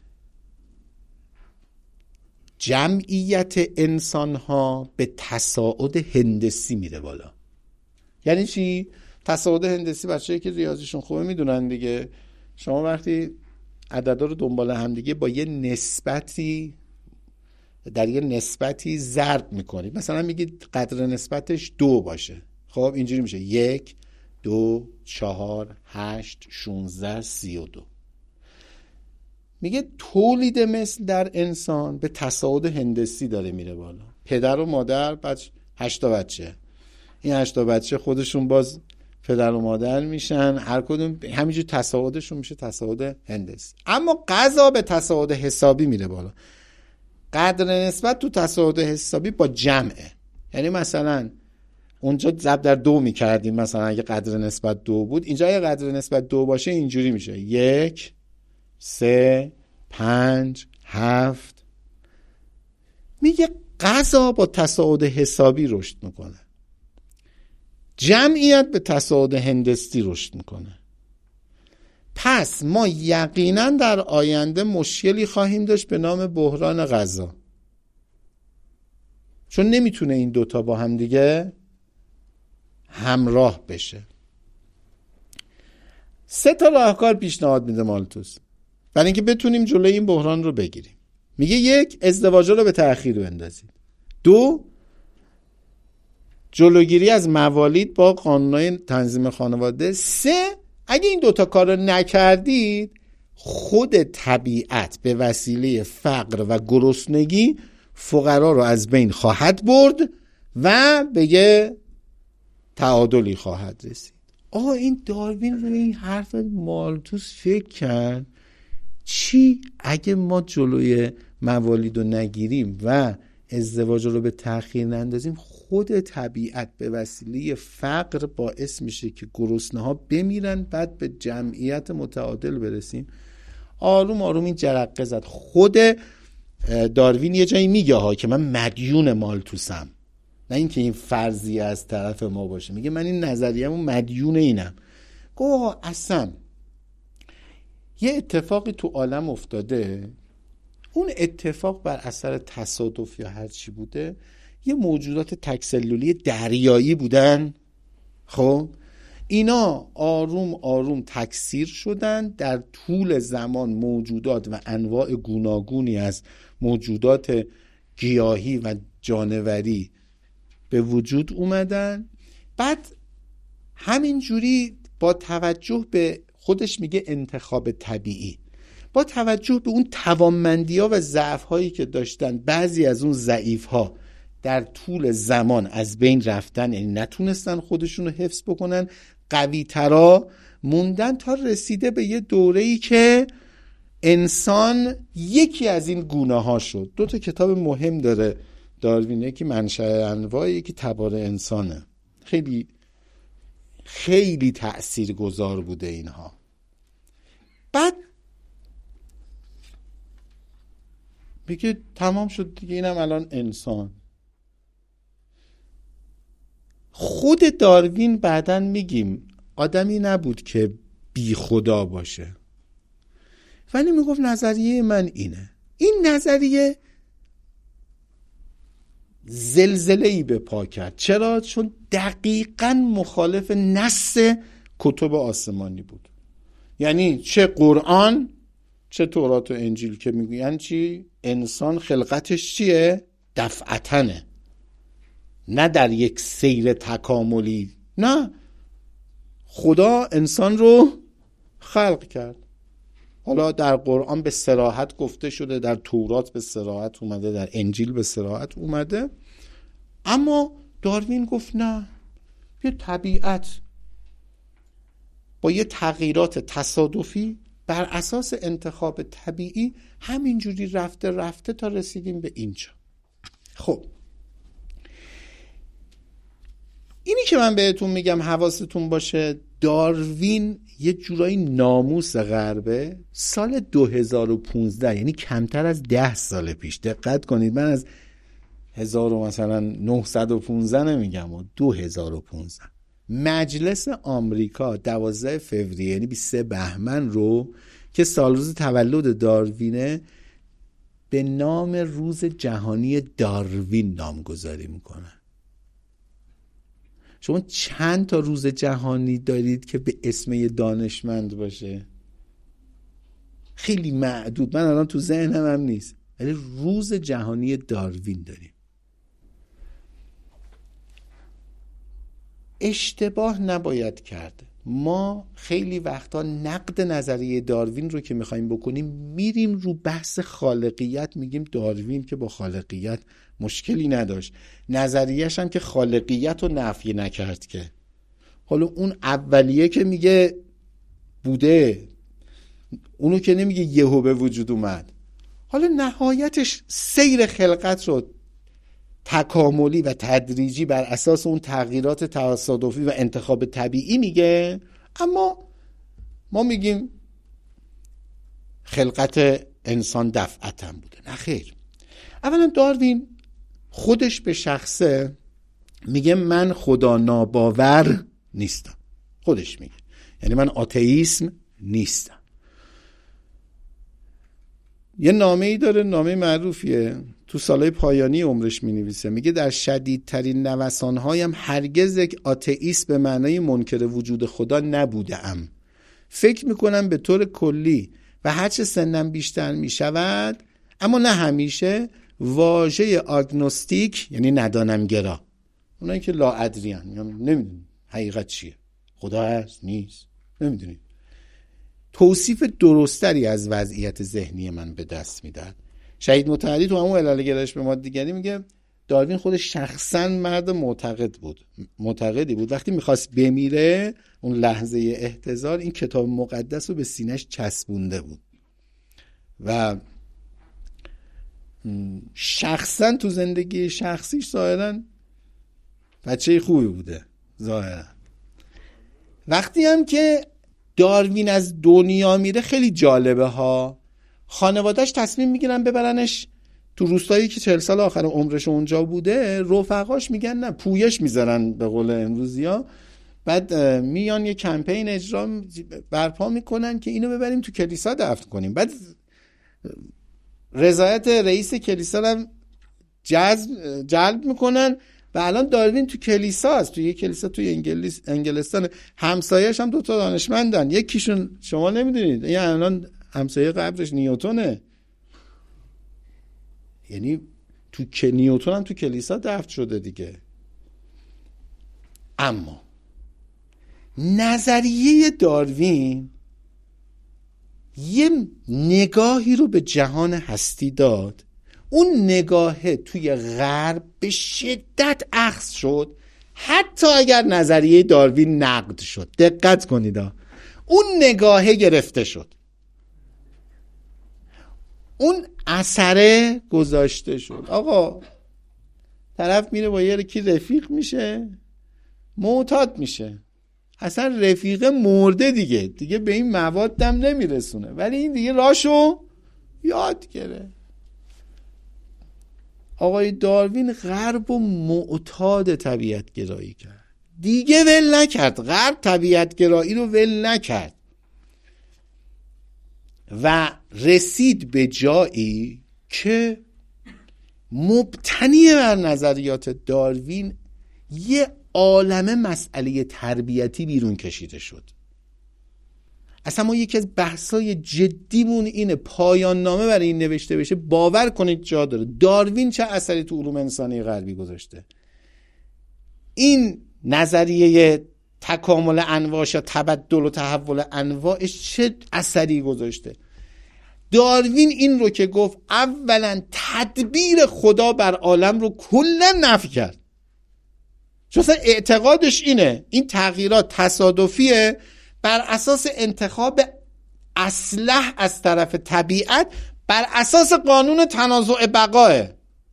جمعیت انسان ها به تصاعد هندسی میره بالا. یعنی چی؟ تصاعد هندسی بچه‌ای که ریاضیشون خوبه میدونن دیگه. شما وقتی عددا رو دنبال هم دیگه با یه نسبتی در یه نسبتی ضرب میکنید، مثلا میگید قدر نسبتش 2 باشه، خب اینجوری میشه 1 2 4 8 16 32. میگه تولید مثل در انسان به تصاعد هندسی داره میره بالا. پدر و مادر بعد 8 بچه، این 8 بچه خودشون باز پدر و مادر میشن، هر کدوم همینجور تصاعدشون میشه تصاعد هندسی. اما قضا به تصاعد حسابی میره بالا. قدر نسبت تو تصاعد حسابی با جمعه، یعنی مثلا اونجا ضرب در 2 میکردیم، مثلا اگه قدر نسبت 2 بود، اینجا اگه قدر نسبت 2 باشه اینجوری میشه 1 3 5 7. میگه قضا با تصاعد حسابی رشد میکنه، جمعیت به تصاعد هندسی رشد میکنه. پس ما یقینا در آینده مشکلی خواهیم داشت به نام بحران غذا، چون نمیتونه این دوتا با هم دیگه همراه بشه. 3 راهکار پیشنهاد میده مالتوس برای اینکه بتونیم جلوی این بحران رو بگیریم. میگه 1 ازدواج رو به تأخیر بندازید. 2 جلوگیری از موالید با قانونهای تنظیم خانواده. 3 اگه این 2 تا کار رو نکردید خود طبیعت به وسیله فقر و گرسنگی فقرا رو از بین خواهد برد و به یه تعادلی خواهد رسید. این داروین رو این حرف مالتوس فکر کرد چی اگه ما جلوی موالید رو نگیریم و ازدواج رو به تأخیر نندازیم خود طبیعت به وسیله فقر باعث میشه که گرسنه ها بمیرن، بعد به جمعیت متعادل برسیم. آروم آروم این جرقه زد. خود داروین یه جایی میگه که من مدیون مالتوسم، نه اینکه این فرضیه از طرف ما باشه، میگه من این نظریه‌مو مدیون اینم. گوه اصلا یه اتفاقی تو عالم افتاده، اون اتفاق بر اثر تصادف یا هر چی بوده، یه موجودات تک‌سلولی دریایی بودن. خب اینا آروم آروم تکثیر شدن، در طول زمان موجودات و انواع گوناگونی از موجودات گیاهی و جانوری به وجود اومدن. بعد همینجوری با توجه به خودش میگه انتخاب طبیعی، با توجه به اون توانمندی‌ها و ضعف‌هایی که داشتن، بعضی از اون ضعیف‌ها در طول زمان از بین رفتن، یعنی نتونستن خودشون رو حفظ بکنن، قوی‌ترا موندن تا رسیده به یه دوره‌ای که انسان یکی از این گونه‌ها شد. 2 تا کتاب مهم داره داروین، یکی منشأ انواع، یکی تبار انسانه. خیلی خیلی تأثیرگذار بوده اینها. بعد میگه تمام شد دیگه، اینم الان انسان. خود داروین بعداً میگیم آدمی نبود که بی خدا باشه، ولی میگفت نظریه من اینه. این نظریه زلزله‌ای به پا کرد. چرا؟ چون دقیقاً مخالف نص کتب آسمانی بود. یعنی چه قرآن چه تورات و انجیل که میگوین چی؟ انسان خلقتش چیه؟ دفعتنه، نه در یک سیر تکاملی. نه، خدا انسان رو خلق کرد. حالا در قرآن به صراحت گفته شده، در تورات به صراحت اومده، در انجیل به صراحت اومده، اما داروین گفت نه، یه طبیعت با یه تغییرات تصادفی بر اساس انتخاب طبیعی همینجوری رفته تا رسیدیم به اینجا. خب اینی که من بهتون میگم حواستون باشه، داروین یه جورایی ناموس غربه. سال 2015، یعنی کمتر از 10 سال پیش، دقت کنید، من از 1915 نمیگم و 2015، مجلس آمریکا 12 فوریه یعنی 23 بهمن رو که سال روز تولد داروینه به نام روز جهانی داروین نامگذاری میکنه. شما چند تا روز جهانی دارید که به اسم یه دانشمند باشه؟ خیلی معدود، من الان تو ذهنم هم نیست، ولی روز جهانی داروین داریم. اشتباه نباید کرد. ما خیلی وقتا نقد نظریه داروین رو که میخوایم بکنیم میریم رو بحث خالقیت، میگیم داروین که با خالقیت مشکلی نداشت، نظریه‌اش هم که خالقیت رو نفی نکرد که. حالا اون اولیه که میگه بوده، اونو که نمیگه یهو به وجود اومد. حالا نهایتش سیر خلقت رو تکاملی و تدریجی بر اساس اون تغییرات تصادفی و انتخاب طبیعی میگه، اما ما میگیم خلقت انسان دفعتاً بوده. نه خیر. اولا داروین خودش به شخصه میگه من خدا ناباور نیستم. خودش میگه، یعنی من آتئیسم نیستم. یه نامه‌ای داره، نامه معروفیه، تو سالهای پایانی عمرش می‌نویسه، میگه در شدیدترین نوسان‌هایم هرگز یک آتئیست به معنای منکر وجود خدا نبودم. فکر میکنم به طور کلی و هرچه سنم بیشتر میشود، اما نه همیشه، واژه آگنوستیک یعنی ندانمگرا، اونایی که لاادریان، نمیدونن حقیقت چیه، خدا هست نیست نمیدونید، توصیف درستری از وضعیت ذهنی من به دست میدن. شهید مطهری تو همون علل گرایش به ماده‌گری میگه داروین خودش شخصا مرد معتقدی بود وقتی میخواست بمیره اون لحظه احتضار این کتاب مقدس رو به سینه‌اش چسبونده بود و شخصا تو زندگی شخصیش ظاهرا بچه خوبی بوده ظاهرا. وقتی هم که داروین از دنیا میره خیلی جالبه ها، خانواده‌اش تصمیم میگیرن ببرنش تو روستایی که 40 سال آخر عمرش اونجا بوده، رفقاش میگن نه پویش میذارن به قول امروزیا، بعد میان یه کمپین اجرا برپا میکنن که اینو ببریم تو کلیسا دفن کنیم، بعد رضایت رئیس کلیسا هم جلب میکنن و الان داروین تو کلیسا است، تو یه کلیسا توی انگلستان، همسایه‌اش هم 2 تا دانشمندن، یکیشون شما نمیدونید این الان همسایه قبرش نیوتونه، یعنی تو نیوتن هم تو کلیسا دفن شده دیگه. اما نظریه داروین یه نگاهی رو به جهان هستی داد، اون نگاه توی غرب به شدت اخذ شد، حتی اگر نظریه داروین نقد شد. دقت کنید اون نگاهه گرفته شد، اون اثره گذاشته شد. آقا طرف میره با یکی رفیق میشه معتاد میشه، اصلا رفیقه مرده دیگه به این موادم نمیرسونه، ولی این دیگه راشو یاد گرفت. آقای داروین غرب و معتاد طبیعت گرایی کرد، دیگه ول نکرد، غرب طبیعت گرایی رو ول نکرد و رسید به جایی که مبتنی بر نظریات داروین یه عالمه مسئله تربیتی بیرون کشیده شد. اصلا ما یکی از بحثای جدیمون اینه پایان نامه برای این نوشته بشه، باور کنید جا داره داروین چه اثری تو علوم انسانی غربی گذاشته. این نظریه تکامل انواعش یا تبدل و تحول انواعش چه اثری گذاشته. داروین این رو که گفت اولا تدبیر خدا بر عالم رو کلا نفی کرد، چون اعتقادش اینه این تغییرات تصادفیه بر اساس انتخاب اصلح از طرف طبیعت بر اساس قانون تنازع بقاه.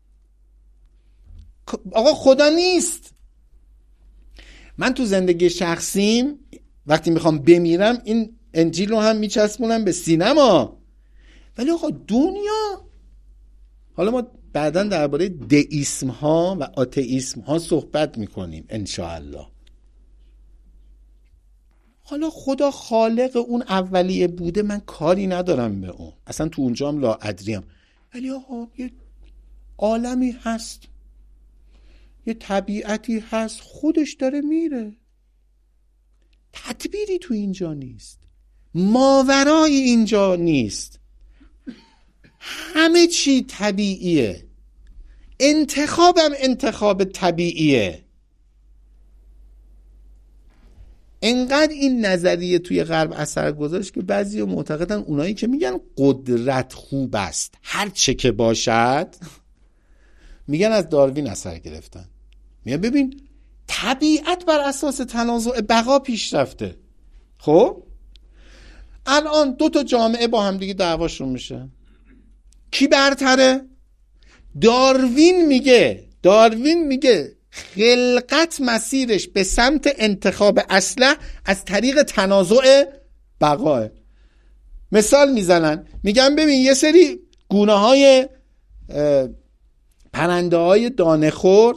آقا خدا نیست. من تو زندگی شخصیم وقتی میخوام بمیرم این انجیل رو هم میچسبونم به سینما، ولی آقا دنیا، حالا ما بعداً درباره دئیسم ها و آتئیسم ها صحبت میکنیم انشاءالله. حالا خدا خالق اون اولیه بوده، من کاری ندارم به اون، اصلا تو اونجا هم لاادریم، ولی آقا یه عالمی هست، یه طبیعتی هست خودش داره میره، تدبیری تو اینجا نیست، ماورای اینجا نیست، همه چی طبیعیه، انتخابم انتخاب طبیعیه. انقدر این نظریه توی غرب اثر گذاشت که بعضی معتقدن اونایی که میگن قدرت خوب است هر چه که باشد، میگن از داروین اثر گرفتن. میگن ببین طبیعت بر اساس تنازع بقا پیش رفته. خب الان 2 تا جامعه با هم دیگه دعواشون میشه، کی برتره؟ داروین میگه خلقت مسیرش به سمت انتخاب اصلح از طریق تنازع بقاه. مثال میزنن میگن ببین یه سری گونه های پرنده های دانه‌خور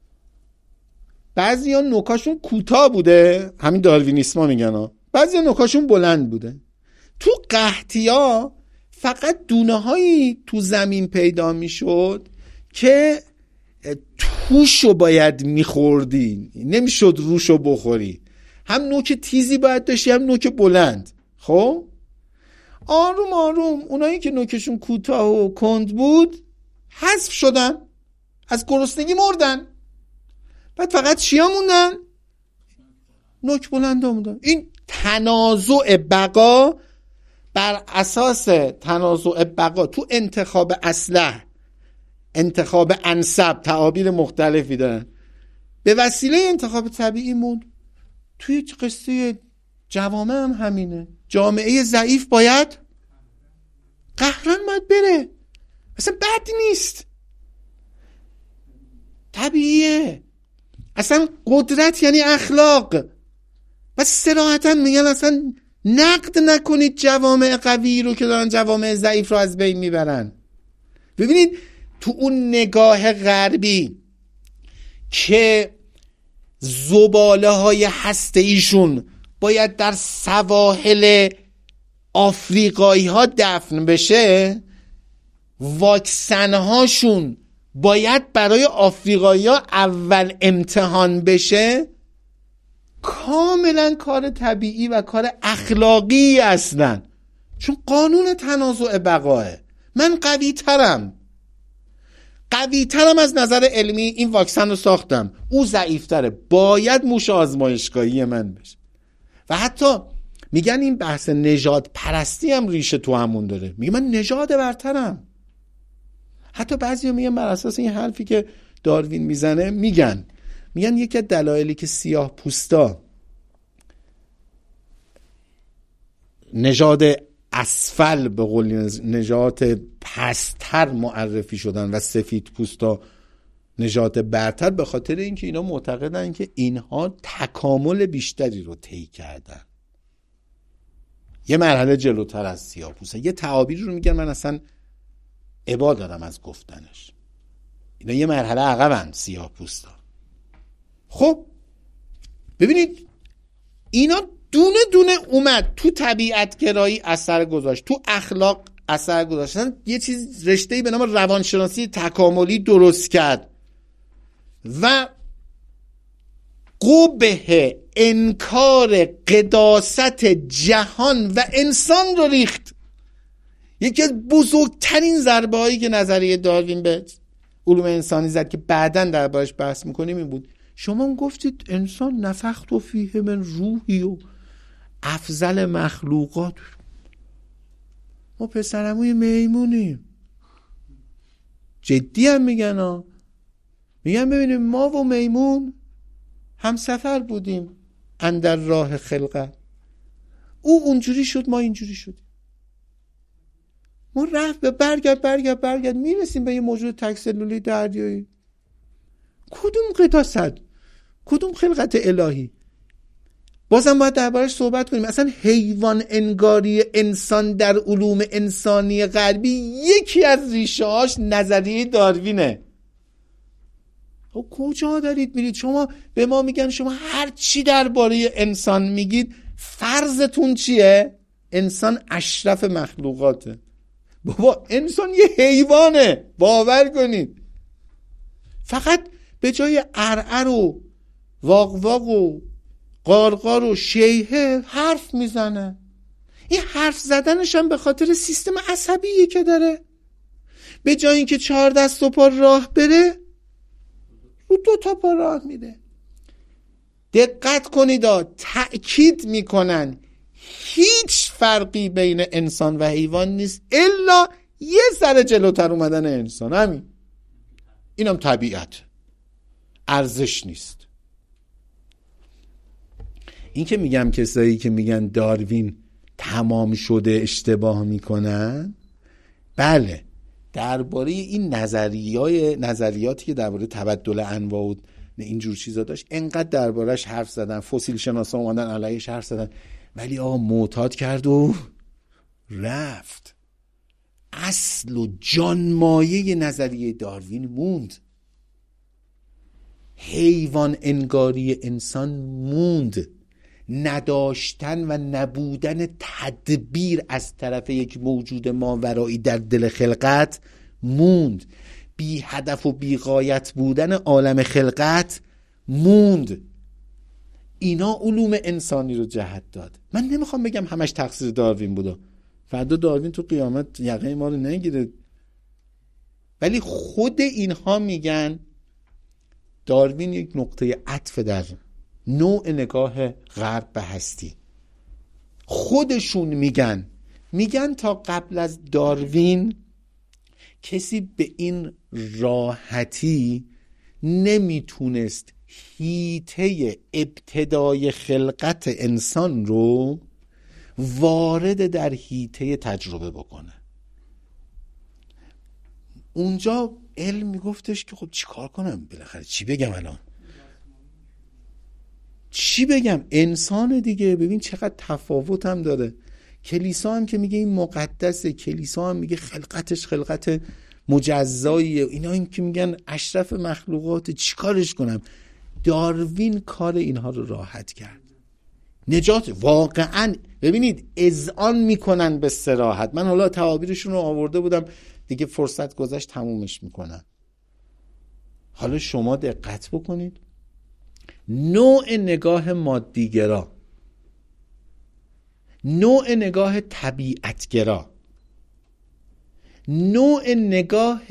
بعضی ها نوکاشون کوتاه بوده، همین داروینیسما میگن ها، بعضی ها نوکاشون بلند بوده. تو قحطی‌ها فقط دونه هایی تو زمین پیدا میشد که توشو باید میخوردی، نمیشد روشو بخوری، هم نوک تیزی باید داشتی هم نوک بلند. خب آروم آروم اونایی که نوکشون کوتاه و کند بود حذف شدن، از گرسنگی مردن، بعد فقط چیا موندن؟ نوک بلندا موندن. این تنازع بقا بر اساس تنازع بقا تو انتخاب اسلحه، انتخاب انسب، تعابیر مختلفی دارن، به وسیله انتخاب طبیعی موند. توی قصه جوامع هم همینه. جامعه ضعیف باید قهرن باید بره، اصلا بد نیست، طبیعیه. اصلا قدرت یعنی اخلاق. بس صراحتا میگن اصلا نقد نکنید جوامع قوی رو که دارن جوامع ضعیف رو از بین میبرن. ببینید تو اون نگاه غربی که زباله های هسته ایشون باید در سواحل آفریقایی ها دفن بشه، واکسن هاشون باید برای آفریقایی ها اول امتحان بشه، کاملا کار طبیعی و کار اخلاقی اصلا، چون قانون تنازع بقاه. من قوی ترم از نظر علمی، این واکسن رو ساختم، او ضعیف تره، باید موش آزمایشگاهی من بشه. و حتی میگن این بحث نژاد پرستی هم ریشه تو همون داره. میگه من نژاد برترم. حتی بعضیا میگن بر اساس این حرفی که داروین میزنه، میگن یکی از دلایلی که سیاه پوستا نژاد اسفل به قول نژاد پستر معرفی شدن و سفید پوستا نژاد برتر، به خاطر اینکه اینا معتقدن که اینها تکامل بیشتری رو طی کردن، یه مرحله جلوتر از سیاه پوستا. یه تعابیری رو میگن من اصلا ابا دارم از گفتنش، اینا یه مرحله عقبن سیاه پوستا. خب ببینید اینا دونه دونه اومد تو طبیعت گرایی اثر گذاشت، تو اخلاق اثر گذاشتن، یه چیز رشته‌ای به نام روانشناسی تکاملی درست کرد و قبح انکار قداست جهان و انسان رو ریخت. یکی از بزرگترین ضربه هایی که نظریه داروین به علوم انسانی زد که بعداً دربارش بحث میکنیم این بود. شما گفتید انسان نفخت فیه من روحی و افضل مخلوقات، ما پسرموی میمونیم. جدی هم میگن ها، میگن ببینیم ما و میمون هم سفر بودیم اندر راه خلقت، او اونجوری شد ما اینجوری شدیم، ما رفت به برگرد میرسیم به یه موجود تکسلولی دریایی. کدوم قداست، کدوم خلقت الهی؟ بازم باید دربارش صحبت کنیم. اصلا حیوان انگاری انسان در علوم انسانی غربی یکی از ریشه‌هاش نظریه داروینه. خب کجا دارید میرید شما؟ به ما میگن شما هر چی درباره انسان میگید فرضتون چیه؟ انسان اشرف مخلوقاته. بابا انسان یه حیوانه، باور کنید. فقط به جای ارعر و واق و قارقار و شیهه حرف میزنه. این حرف زدنش هم به خاطر سیستم عصبیه که داره. به جای اینکه 4 دست و پا راه بره، رو 2 تا پا راه میره. دقت کنید، تأکید میکنن هیچ فرقی بین انسان و حیوان نیست الا یه ذره جلوتر اومدن انسان. همین، اینم طبیعت، ارزش نیست. این که میگم کسایی که میگن داروین تمام شده اشتباه میکنن، بله درباره این نظریاتی که درباره تبدل انواع و اینجور چیزا داشت انقدر دربارهش حرف زدن، فسیل شناسا اومدن علیهش حرف زدن، ولی معتاد کرد و رفت. اصل و جانمایه نظریه داروین موند. حیوان انگاری انسان موند. نداشتن و نبودن تدبیر از طرف یک موجود ماورایی در دل خلقت موند. بی هدف و بی غایت بودن عالم خلقت موند. اینا علوم انسانی رو جهت داد. من نمیخوام بگم همش تقصیر داروین بوده. فردا داروین تو قیامت یقه ما رو نگیره ولی خود اینها میگن داروین یک نقطه عطف در نوع نگاه غرب به هستی. خودشون میگن تا قبل از داروین کسی به این راحتی نمیتونست حیطه ابتدای خلقت انسان رو وارد در حیطه تجربه بکنه. اونجا علم میگفتش که خب چی کار کنم، بالاخره چی بگم الان، چی بگم، انسان دیگه، ببین چقدر تفاوت هم داره. کلیسا هم که میگه این مقدسه، کلیسا هم میگه خلقتش خلقت مجزاییه، اینا هم که میگن اشرف مخلوقات، چی کارش کنم؟ داروین کار اینها رو راحت کرد، نجات. واقعا ببینید اذعان میکنن به صراحت. من حالا تعابیرشون رو آورده بودم دیگه، فرصت گذشت تمومش میکنن. حالا شما دقت بکنید، نوع نگاه مادیگرا، نوع نگاه طبیعتگرا، نوع نگاه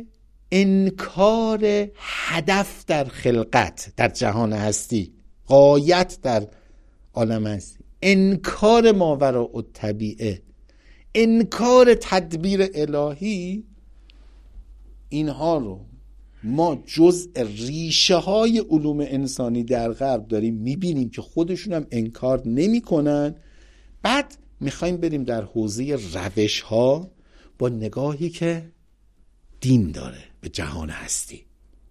انکار هدف در خلقت، در جهان هستی، غایت در عالم هستی، انکار ماوراء الطبیعه، انکار تدبیر الهی، اینها رو ما جزء ریشه های علوم انسانی در غرب داریم میبینیم که خودشون هم انکار نمی کنن. بعد میخوایم بریم در حوزه روش ها با نگاهی که دین داره به جهان هستی.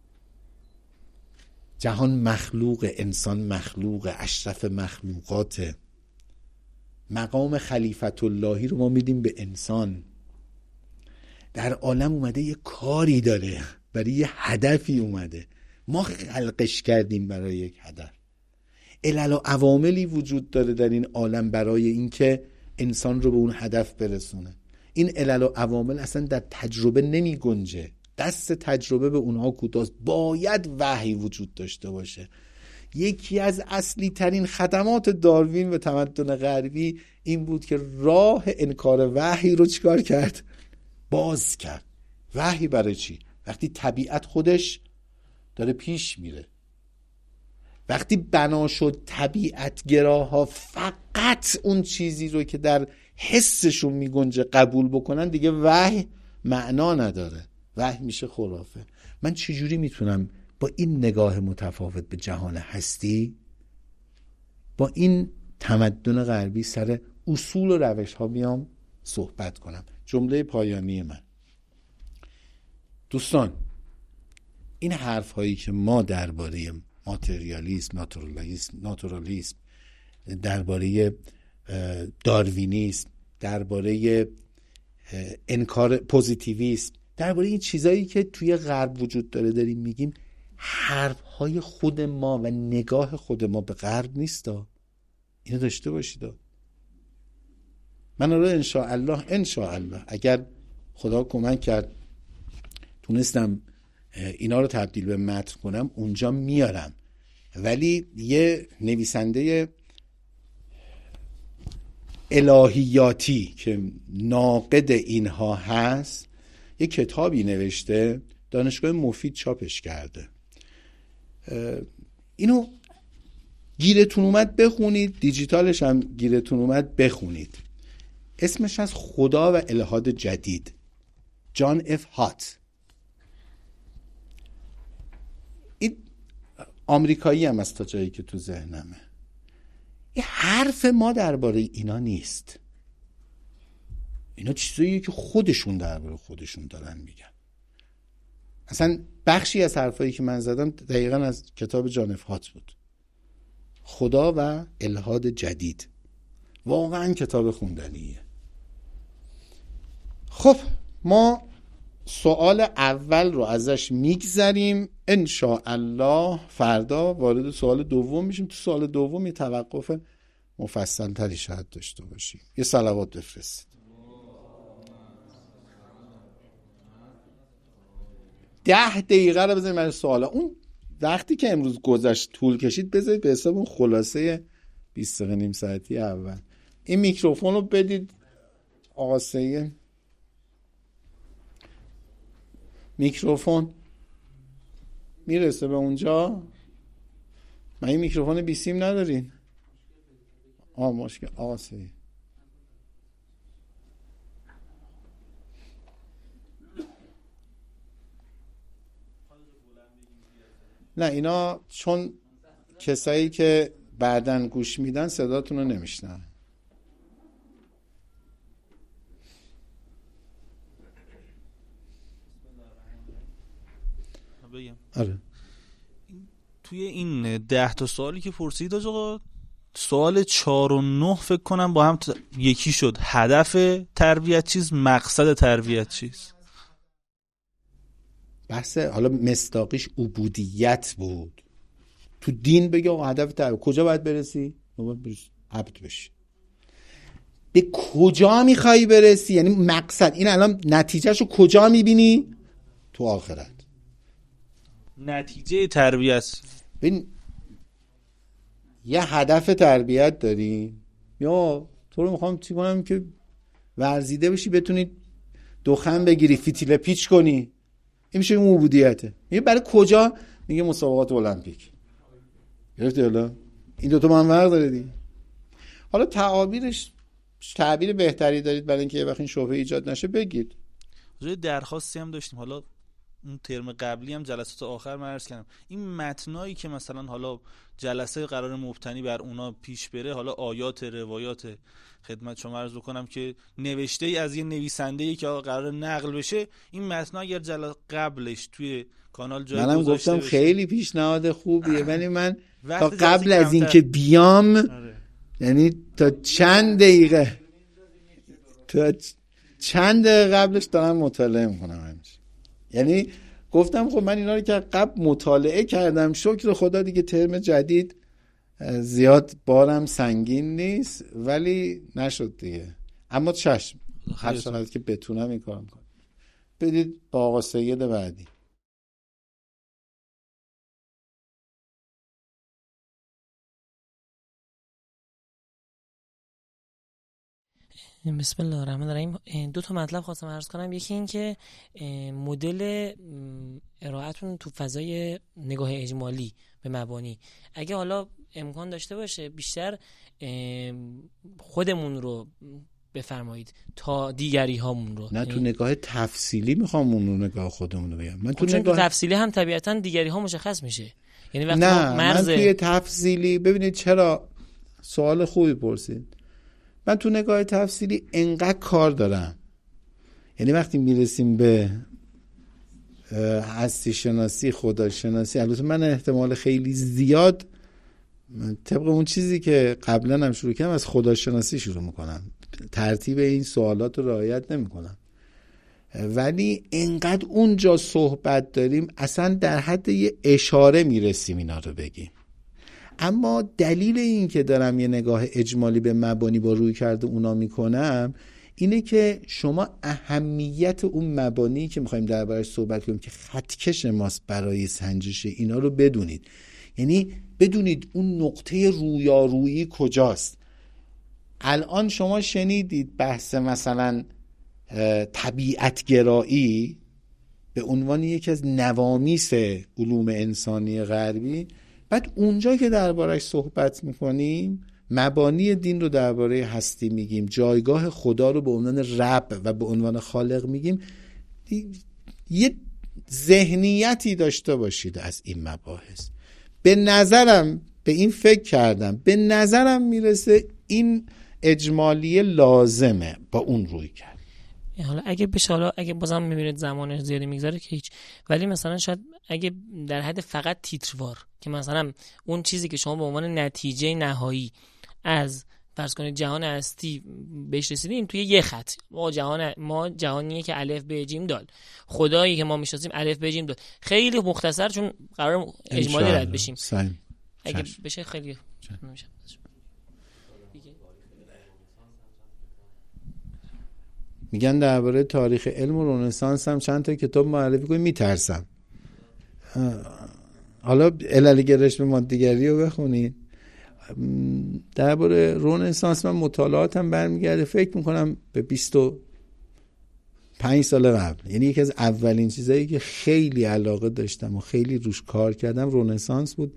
جهان مخلوق، انسان مخلوق، اشرف مخلوقات. مقام خلیفت اللهی رو ما میدیم به انسان. در عالم اومده یه کاری داره، برای یه هدفی اومده، ما خلقش کردیم برای یک هدف. علل و عواملی وجود داره در این عالم برای اینکه انسان رو به اون هدف برسونه. این علل و عوامل اصلا در تجربه نمی گنجه، دست تجربه به اونها کوتاست. باید وحی وجود داشته باشه. یکی از اصلی ترین خدمات داروین و تمدن غربی این بود که راه انکار وحی رو چیکار کرد؟ باز کرد. وحی برای چی؟ وقتی طبیعت خودش داره پیش میره، وقتی بنا شد طبیعتگراها فقط اون چیزی رو که در حسشون میگنجه قبول بکنن، دیگه وحی معنا نداره، وحی میشه خرافه. من چجوری میتونم با این نگاه متفاوت به جهان هستی، با این تمدن غربی سر اصول و روش ها بیام صحبت کنم؟ جمله پایانی من، دوستان، این حرف هایی که ما درباره ماتریالیسم، ناتورالیسم، درباره داروینیسم، درباره انکار پوزیتیویسم، درباره این چیزایی که توی غرب وجود داره داریم میگیم، حرف های خود ما و نگاه خود ما به غرب نیستا. اینو داشته باشید. من رو انشاءالله اگر خدا کمک کرد تونستم اینا رو تبدیل به متن کنم، اونجا میارم. ولی یه نویسنده الهیاتی که ناقد اینها هست یه کتابی نوشته، دانشگاه مفید چاپش کرده. اینو گیرتون اومد بخونید، دیجیتالش هم گیرتون اومد بخونید. اسمش از خدا و الهاد جدید، جان اف هات. این آمریکایی هم از تا جایی که تو ذهنمه. این حرف ما درباره اینا نیست، اینا چیزاییه که خودشون درباره خودشون دارن میگن. اصلا بخشی از حرفایی که من زدم دقیقاً از کتاب جان اف هات بود، خدا و الهاد جدید. واقعاً کتاب خوندنیه. خب ما سوال اول رو ازش میگذریم، انشاءالله فردا وارد سوال دوم میشیم. تو سوال دوم یه توقف مفصل تری شاید داشته باشیم. یه صلوات بفرستید. 10 دقیقه رو بذاریم برای سوالا. اون وقتی که امروز گذشت طول کشید بذارید به حساب اون خلاصه 20 دقیقه نیم ساعتی اول. این میکروفون رو بدید آقا سید. میکروفون میرسه به اونجا؟ من این میکروفون 20 ندارین؟ مشکل آسه. نه اینا چون کسایی که بعدن گوش میدن صداتون رو نمیشنن. آره. توی این 10 تا سوالی که پرسید آقا، سوال 4 و 9 فکر کنم با هم یکی شد. هدف تربیت چیز، مقصد تربیت چیز؟ بحث حالا مصداقیش عبودیت بود. تو دین بگه آقا هدف تربیت کجا باید برسی؟ عبد بشی. به کجا میخوای برسی؟ یعنی مقصد این الان نتیجهشو کجا میبینی؟ تو آخرت. نتیجه تربیت. ببین یه هدف تربیت داری، یا تو رو میخوام چی کنم که ورزیده بشی، بتونی دخن بگیری، فتیله پیچ کنی. این میشه اون عبودیته. میگه برای کجا؟ میگه مسابقات المپیک. گرفتی؟ حالا این دوتا با هم فرق داره دیگه. حالا تعبیر بهتری دارید برای اینکه یه وقت این شبهه ایجاد نشه بگید. یه درخواستی هم داشتیم، حالا اون ترم قبلی هم جلسات آخر من عرض کردم، این متنایی که مثلا حالا جلسه قرار مبتنی بر اونا پیش بره، حالا آیات، روایات، خدمت شما عرض بکنم که نوشته ای از یه نویسنده‌ای که قرار نقل بشه، این متن اگر جلسه قبلش توی کانال جای منم گذاشته گفتم بشه خیلی پیشنهاد خوبیه، ولی من تا قبل از این که بیام یعنی تا چند دقیقه قبلش دارم مطالعه میکنم همیشه. یعنی گفتم خب من اینا رو که قبل مطالعه کردم، شکر خدا دیگه ترم جدید زیاد بارم سنگین نیست، ولی نشد دیگه. اما چشم هر چقدر که بتونم این کارم کنم. بدید با آقا سید بعدی. بسم الله الرحمن الرحیم. 2 تا مطلب خواستم عرض کنم. یکی این که مدل ارائهتون تو فضای نگاه اجمالی به مبانی، اگه حالا امکان داشته باشه بیشتر خودمون رو بفرمایید تا دیگری هامون رو. نه تو نگاه تفصیلی میخوام اون رو نگاه خودمون رو بگم. من تو چون تو تفصیلی هم طبیعتاً دیگری ها مشخص میشه. یعنی وقتی نه من توی تفصیلی ببینید چرا سوال خوبی پرسید. من تو نگاه تفصیلی انقدر کار دارم، یعنی وقتی میرسیم به هستی شناسی، خدا شناسی، البته من احتمال خیلی زیاد طبق اون چیزی که قبلا هم شروع کردم از خدا شناسی شروع میکنم، ترتیب این سوالات رو رعایت نمیکنم، ولی انقدر اونجا صحبت داریم اصلا در حد یه اشاره میرسیم اینا رو بگیم. اما دلیل این که دارم یه نگاه اجمالی به مبانی با روی کرده اونا میکنم اینه که شما اهمیت اون مبانی که میخوایم دربارش صحبت کنیم که خطکش ماست برای سنجش اینا رو بدونید. یعنی بدونید اون نقطه رویارویی کجاست. الان شما شنیدید بحث مثلا طبیعت گرایی به عنوان یکی از نوامیس علوم انسانی غربی، بعد اونجا که دربارش صحبت میکنیم مبانی دین رو درباره هستی میگیم، جایگاه خدا رو به عنوان رب و به عنوان خالق میگیم، یه ذهنیتی داشته باشید از این مباحث. به نظرم به این فکر کردم، به نظرم میرسه این اجمالی لازمه با اون روی کرد. حالا اگه بشه، حالا اگه بازم میبینید زمان زیادی میگذاره که هیچ، ولی مثلا شاید اگه در حد فقط تیتروار که مثلا اون چیزی که شما به عنوان نتیجه نهایی از فرض کنید جهان هستی بهش رسیدین توی یه خط، ما جهانیه که الف ب ج دال، خدایی که ما میشناسیم الف ب ج دال، خیلی مختصر چون قرار اجمالی رد بشیم. اگه بشه خیلی میشه. میگن درباره تاریخ علم و رنسانس هم چند تا کتاب معرفی کنیم، میترسم. حالا علل گرش به مادیگری رو بخونید. درباره رنسانس من مطالعاتم برمیگرده فکر میکنم به 5 سال قبل، یعنی یکی از اولین چیزایی که خیلی علاقه داشتم و خیلی روش کار کردم رنسانس بود.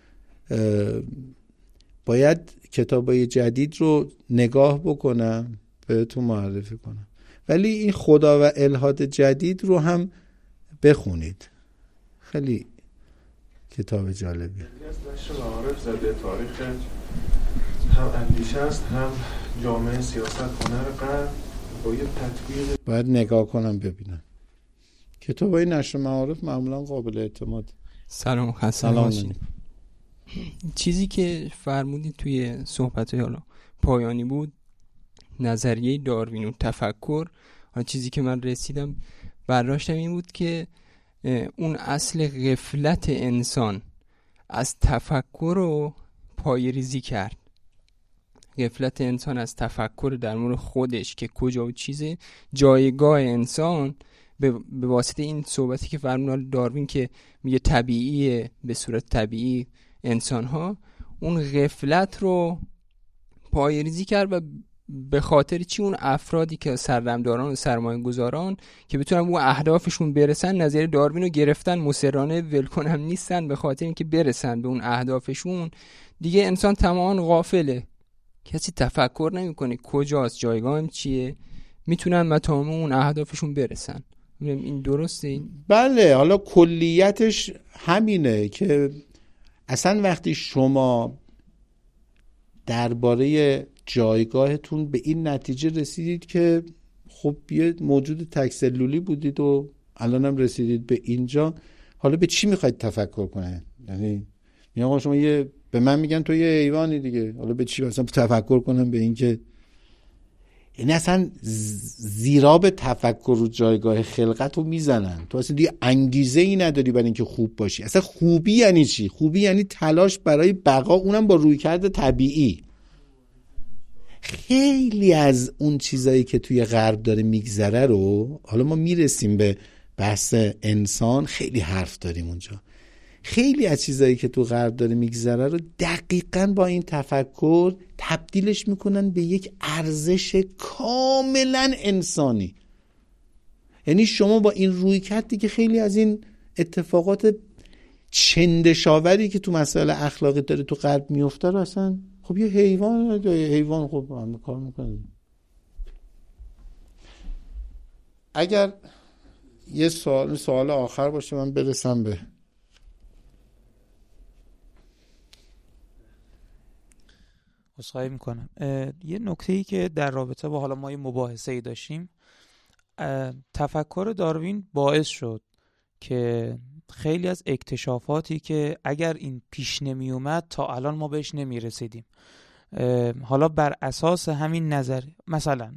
باید کتابای جدید رو نگاه بکنم بهتون معرفی کنم، ولی این خدا و الهاد جدید رو هم بخونید، خیلی کتاب جالبیه. از نشر معارف زده تاریخ هم اندیشه است، هم جامعه سیاست هنر غرب با یه تطبیق. باید نگاه کنم ببینم. کتابای نشر معارف معمولا قابل اعتماد. سلام خسته چیزی که فرمودید توی صحبت‌های حالا پایانی بود نظریه داروین و تفکر. چیزی که من رسیدم برداشتم این بود که اون اصل غفلت انسان از تفکر رو پایه‌ریزی کرد. غفلت انسان از تفکر در مورد خودش که کجا و چیزه، جایگاه انسان به واسطه این صحبتی که فرمود داروین که میگه طبیعیه، به صورت طبیعی انسان‌ها، اون غفلت رو پایه‌ریزی کرد و به خاطر چی اون افرادی که سرمایه‌داران و سرمایه‌گذاران که بتونن به اهدافشون برسن نظریه داروین رو گرفتن، مصرانه ولکن هم نیستن به خاطر اینکه برسن به اون اهدافشون. دیگه انسان تماما غافله، کسی تفکر نمی‌کنه کجاست، جایگاهم چیه، میتونن تمام اون اهدافشون برسن. این درسته؟ بله، حالا کلیتش همینه که اصلا وقتی شما درباره جایگاهتون به این نتیجه رسیدید که خب یه موجود تک‌سلولی بودید و الان هم رسیدید به اینجا، حالا به چی میخواید تفکر کنه؟ یعنی میگم شما به من میگن تو یه حیوانی دیگه، حالا به چی مثلا تفکر کنم به این که یعنی اصلا زیراب تفکر و جایگاه خلقت رو میزنن. تو اصلا دیگه انگیزه ای نداری برای اینکه خوب باشی. اصلا خوبی یعنی چی؟ خوبی یعنی تلاش برای بقا، اونم با رویکرد طبیعی. خیلی از اون چیزایی که توی غرب داره میگذره رو، حالا ما میرسیم به بحث انسان، خیلی حرف داریم اونجا، خیلی از چیزایی که تو غرب داره میگذره رو دقیقاً با این تفکر تبدیلش میکنن به یک ارزش کاملا انسانی. یعنی شما با این روی کردی که خیلی از این اتفاقات چندشاوری که تو مسائل اخلاقی داره تو غرب میفته رو اصلا خب یه حیوان خب هم کار میکنه. اگر یه سوال آخر باشه من برسم به عذرخواهی میکنم. یه نکته‌ای که در رابطه با حالا ما یه مباحثه‌ای داشتیم، تفکر داروین باعث شد که خیلی از اکتشافاتی که اگر این پیش نمی اومد تا الان ما بهش نمی رسیدیم. حالا بر اساس همین نظر مثلا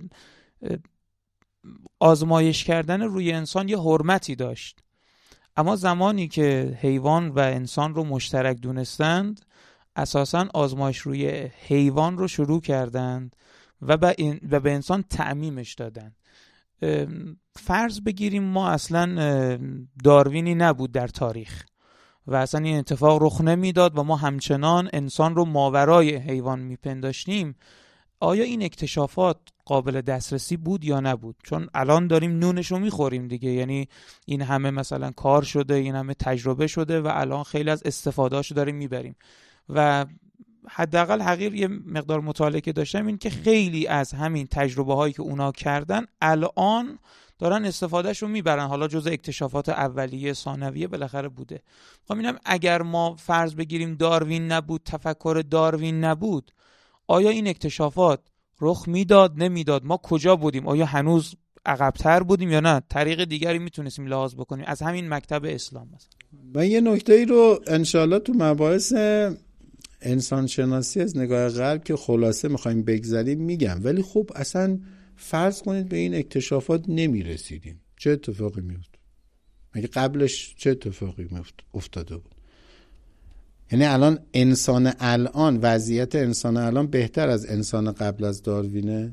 آزمایش کردن روی انسان یه حرمتی داشت، اما زمانی که حیوان و انسان رو مشترک دونستند اساساً آزمایش روی حیوان رو شروع کردند و به انسان تعمیمش دادند. فرض بگیریم ما اصلا داروینی نبود در تاریخ و اصلا این اتفاق رخ نمیداد و ما همچنان انسان رو ماورای حیوان میپنداشتیم، آیا این اکتشافات قابل دسترسی بود یا نبود؟ چون الان داریم نونش رو میخوریم دیگه، یعنی این همه مثلا کار شده، این همه تجربه شده و الان خیلی از استفاده‌اش رو داریم میبریم و حداقل حقیر یه مقدار مطالعه که داشتم این که خیلی از همین تجربه هایی که اونا کردن الان دارن استفادهش رو میبرن، حالا جزء اکتشافات اولیه ثانویه بالاخره بوده. خب اینم اگر ما فرض بگیریم داروین نبود، تفکر داروین نبود، آیا این اکتشافات رخ میداد نمیداد؟ ما کجا بودیم؟ آیا هنوز عقب‌تر بودیم یا نه طریق دیگری میتونستیم لحاظ بکنیم از همین مکتب اسلام مثلا؟ من یه نکته‌ای رو انشالله تو مباحث انسان شناسی از نگاه غرب که خلاصه میخوایم بگذاریم میگم، ولی خب اصلا فرض کنید به این اکتشافات نمیرسیدیم، چه اتفاقی میفت؟ مگه قبلش چه اتفاقی افتاده بود؟ یعنی الان وضعیت انسان الان بهتر از انسان قبل از داروینه؟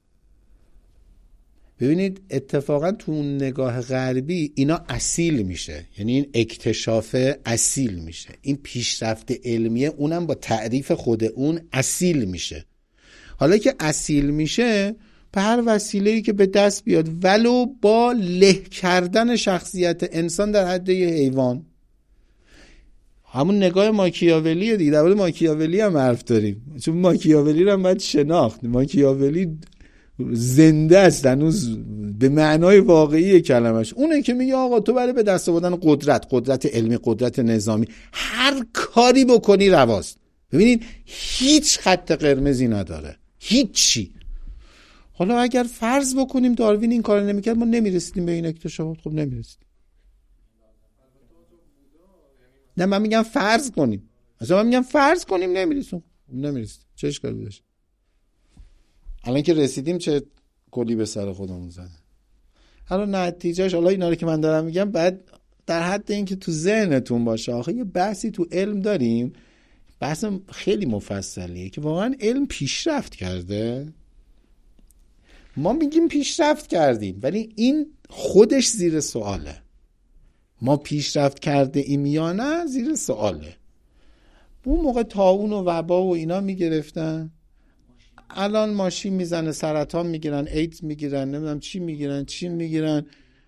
ببینید اتفاقا تو اون نگاه غربی اینا اصیل میشه، یعنی این اکتشاف اصیل میشه، این پیشرفت علمیه اونم با تعریف خود اون اصیل میشه. حالا که اصیل میشه به هر وسیله‌ای که به دست بیاد، ولو با له کردن شخصیت انسان در حد یه حیوان. همون نگاه ماکیاولیه دیگه. در مورد ماکیاولی هم حرف داریم، چون ماکیاولی رو هم باید شناخت. ماکیاولی زنده است هنوز به معنای واقعی کلمش. اونه که میگه آقا تو برای به دست آوردن قدرت علمی، قدرت نظامی، هر کاری بکنی رواست. ببینید هیچ خط قرمزی نداره، هیچی. حالا اگر فرض بکنیم داروین این کار نمیکرد، ما نمیرسیدیم به این اکتشافات. خب نمیرسیدیم. نه من میگم فرض کنیم. اصلا من میگم فرض کنیم نمیرسیم. چه اشکالی داشت؟ الان که رسیدیم چه گلی به سر خودمون زده. حالا نتیجهش، حالا اینا رو که من دارم میگم بعد در حد این که تو ذهنتون باشه. آخه یه بحثی تو علم داریم، بحث خیلی مفصلیه که واقعا علم پیشرفت کرده. ما میگیم پیشرفت کردیم، ولی این خودش زیر سواله. ما پیشرفت کرده ایم یا نه زیر سواله. اون موقع طاعون و وبا و اینا میگرفتن، الان ماشین میزنه، سرطان میگیرن، ایدز میگیرن، نمیدونم چی میگیرن،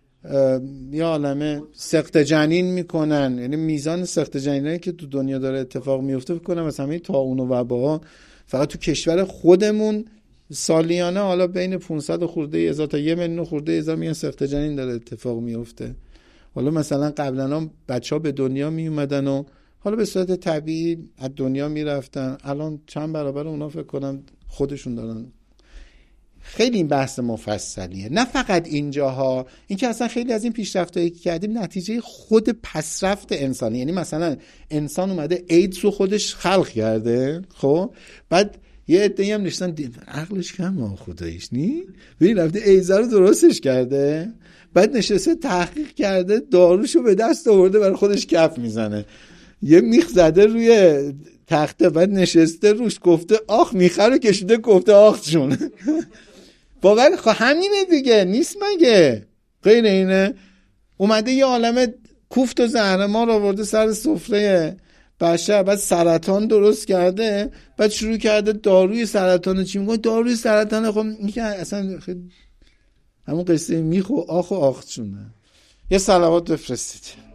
یا عالمه سقط جنین میکنن. یعنی میزان سقط جنینایی که تو دنیا داره اتفاق میفته فکر کنم مثلا طاعون و وبا فقط تو کشور خودمون سالیانه حالا بین 500 خورده هزار تا 1 میلیون خورده هزار میان سقط جنین داره اتفاق میفته. حالا مثلا قبلا هم بچه‌ها به دنیا می اومدن و حالا به صورت طبیعی از دنیا میرفتن، الان چند برابر اونا فکر کنم خودشون دارن. خیلی این بحث مفصلیه. نه فقط اینجاها، این که اصلا خیلی از این پیشرفتایی که کردیم نتیجه خود پسرفت انسانی. یعنی مثلا انسان اومده ایدز رو خودش خلق کرده، خب بعد یه عده‌ای هم نشستن عقلش کمه خداییش نی، ببین رفته ایدز رو درستش کرده، بعد نشسته تحقیق کرده، داروشو به دست آورده برای خودش کف میزنه، یه میخ زده روی تخته، بعد نشسته روش گفته آخ، میخه رو کشیده گفته آخ جون. باور همینه دیگه، نیست مگه؟ غیر اینه؟ اومده یه عالمه کوفت و زهرمار آورده سر سفره بشر، بعد سرطان درست کرده، بعد شروع کرده داروی سرطان. چی میگن داروی سرطان؟ خب میگه اصلا همون قصه میخ و آخ و آخ جونه. یه صلوات بفرستید.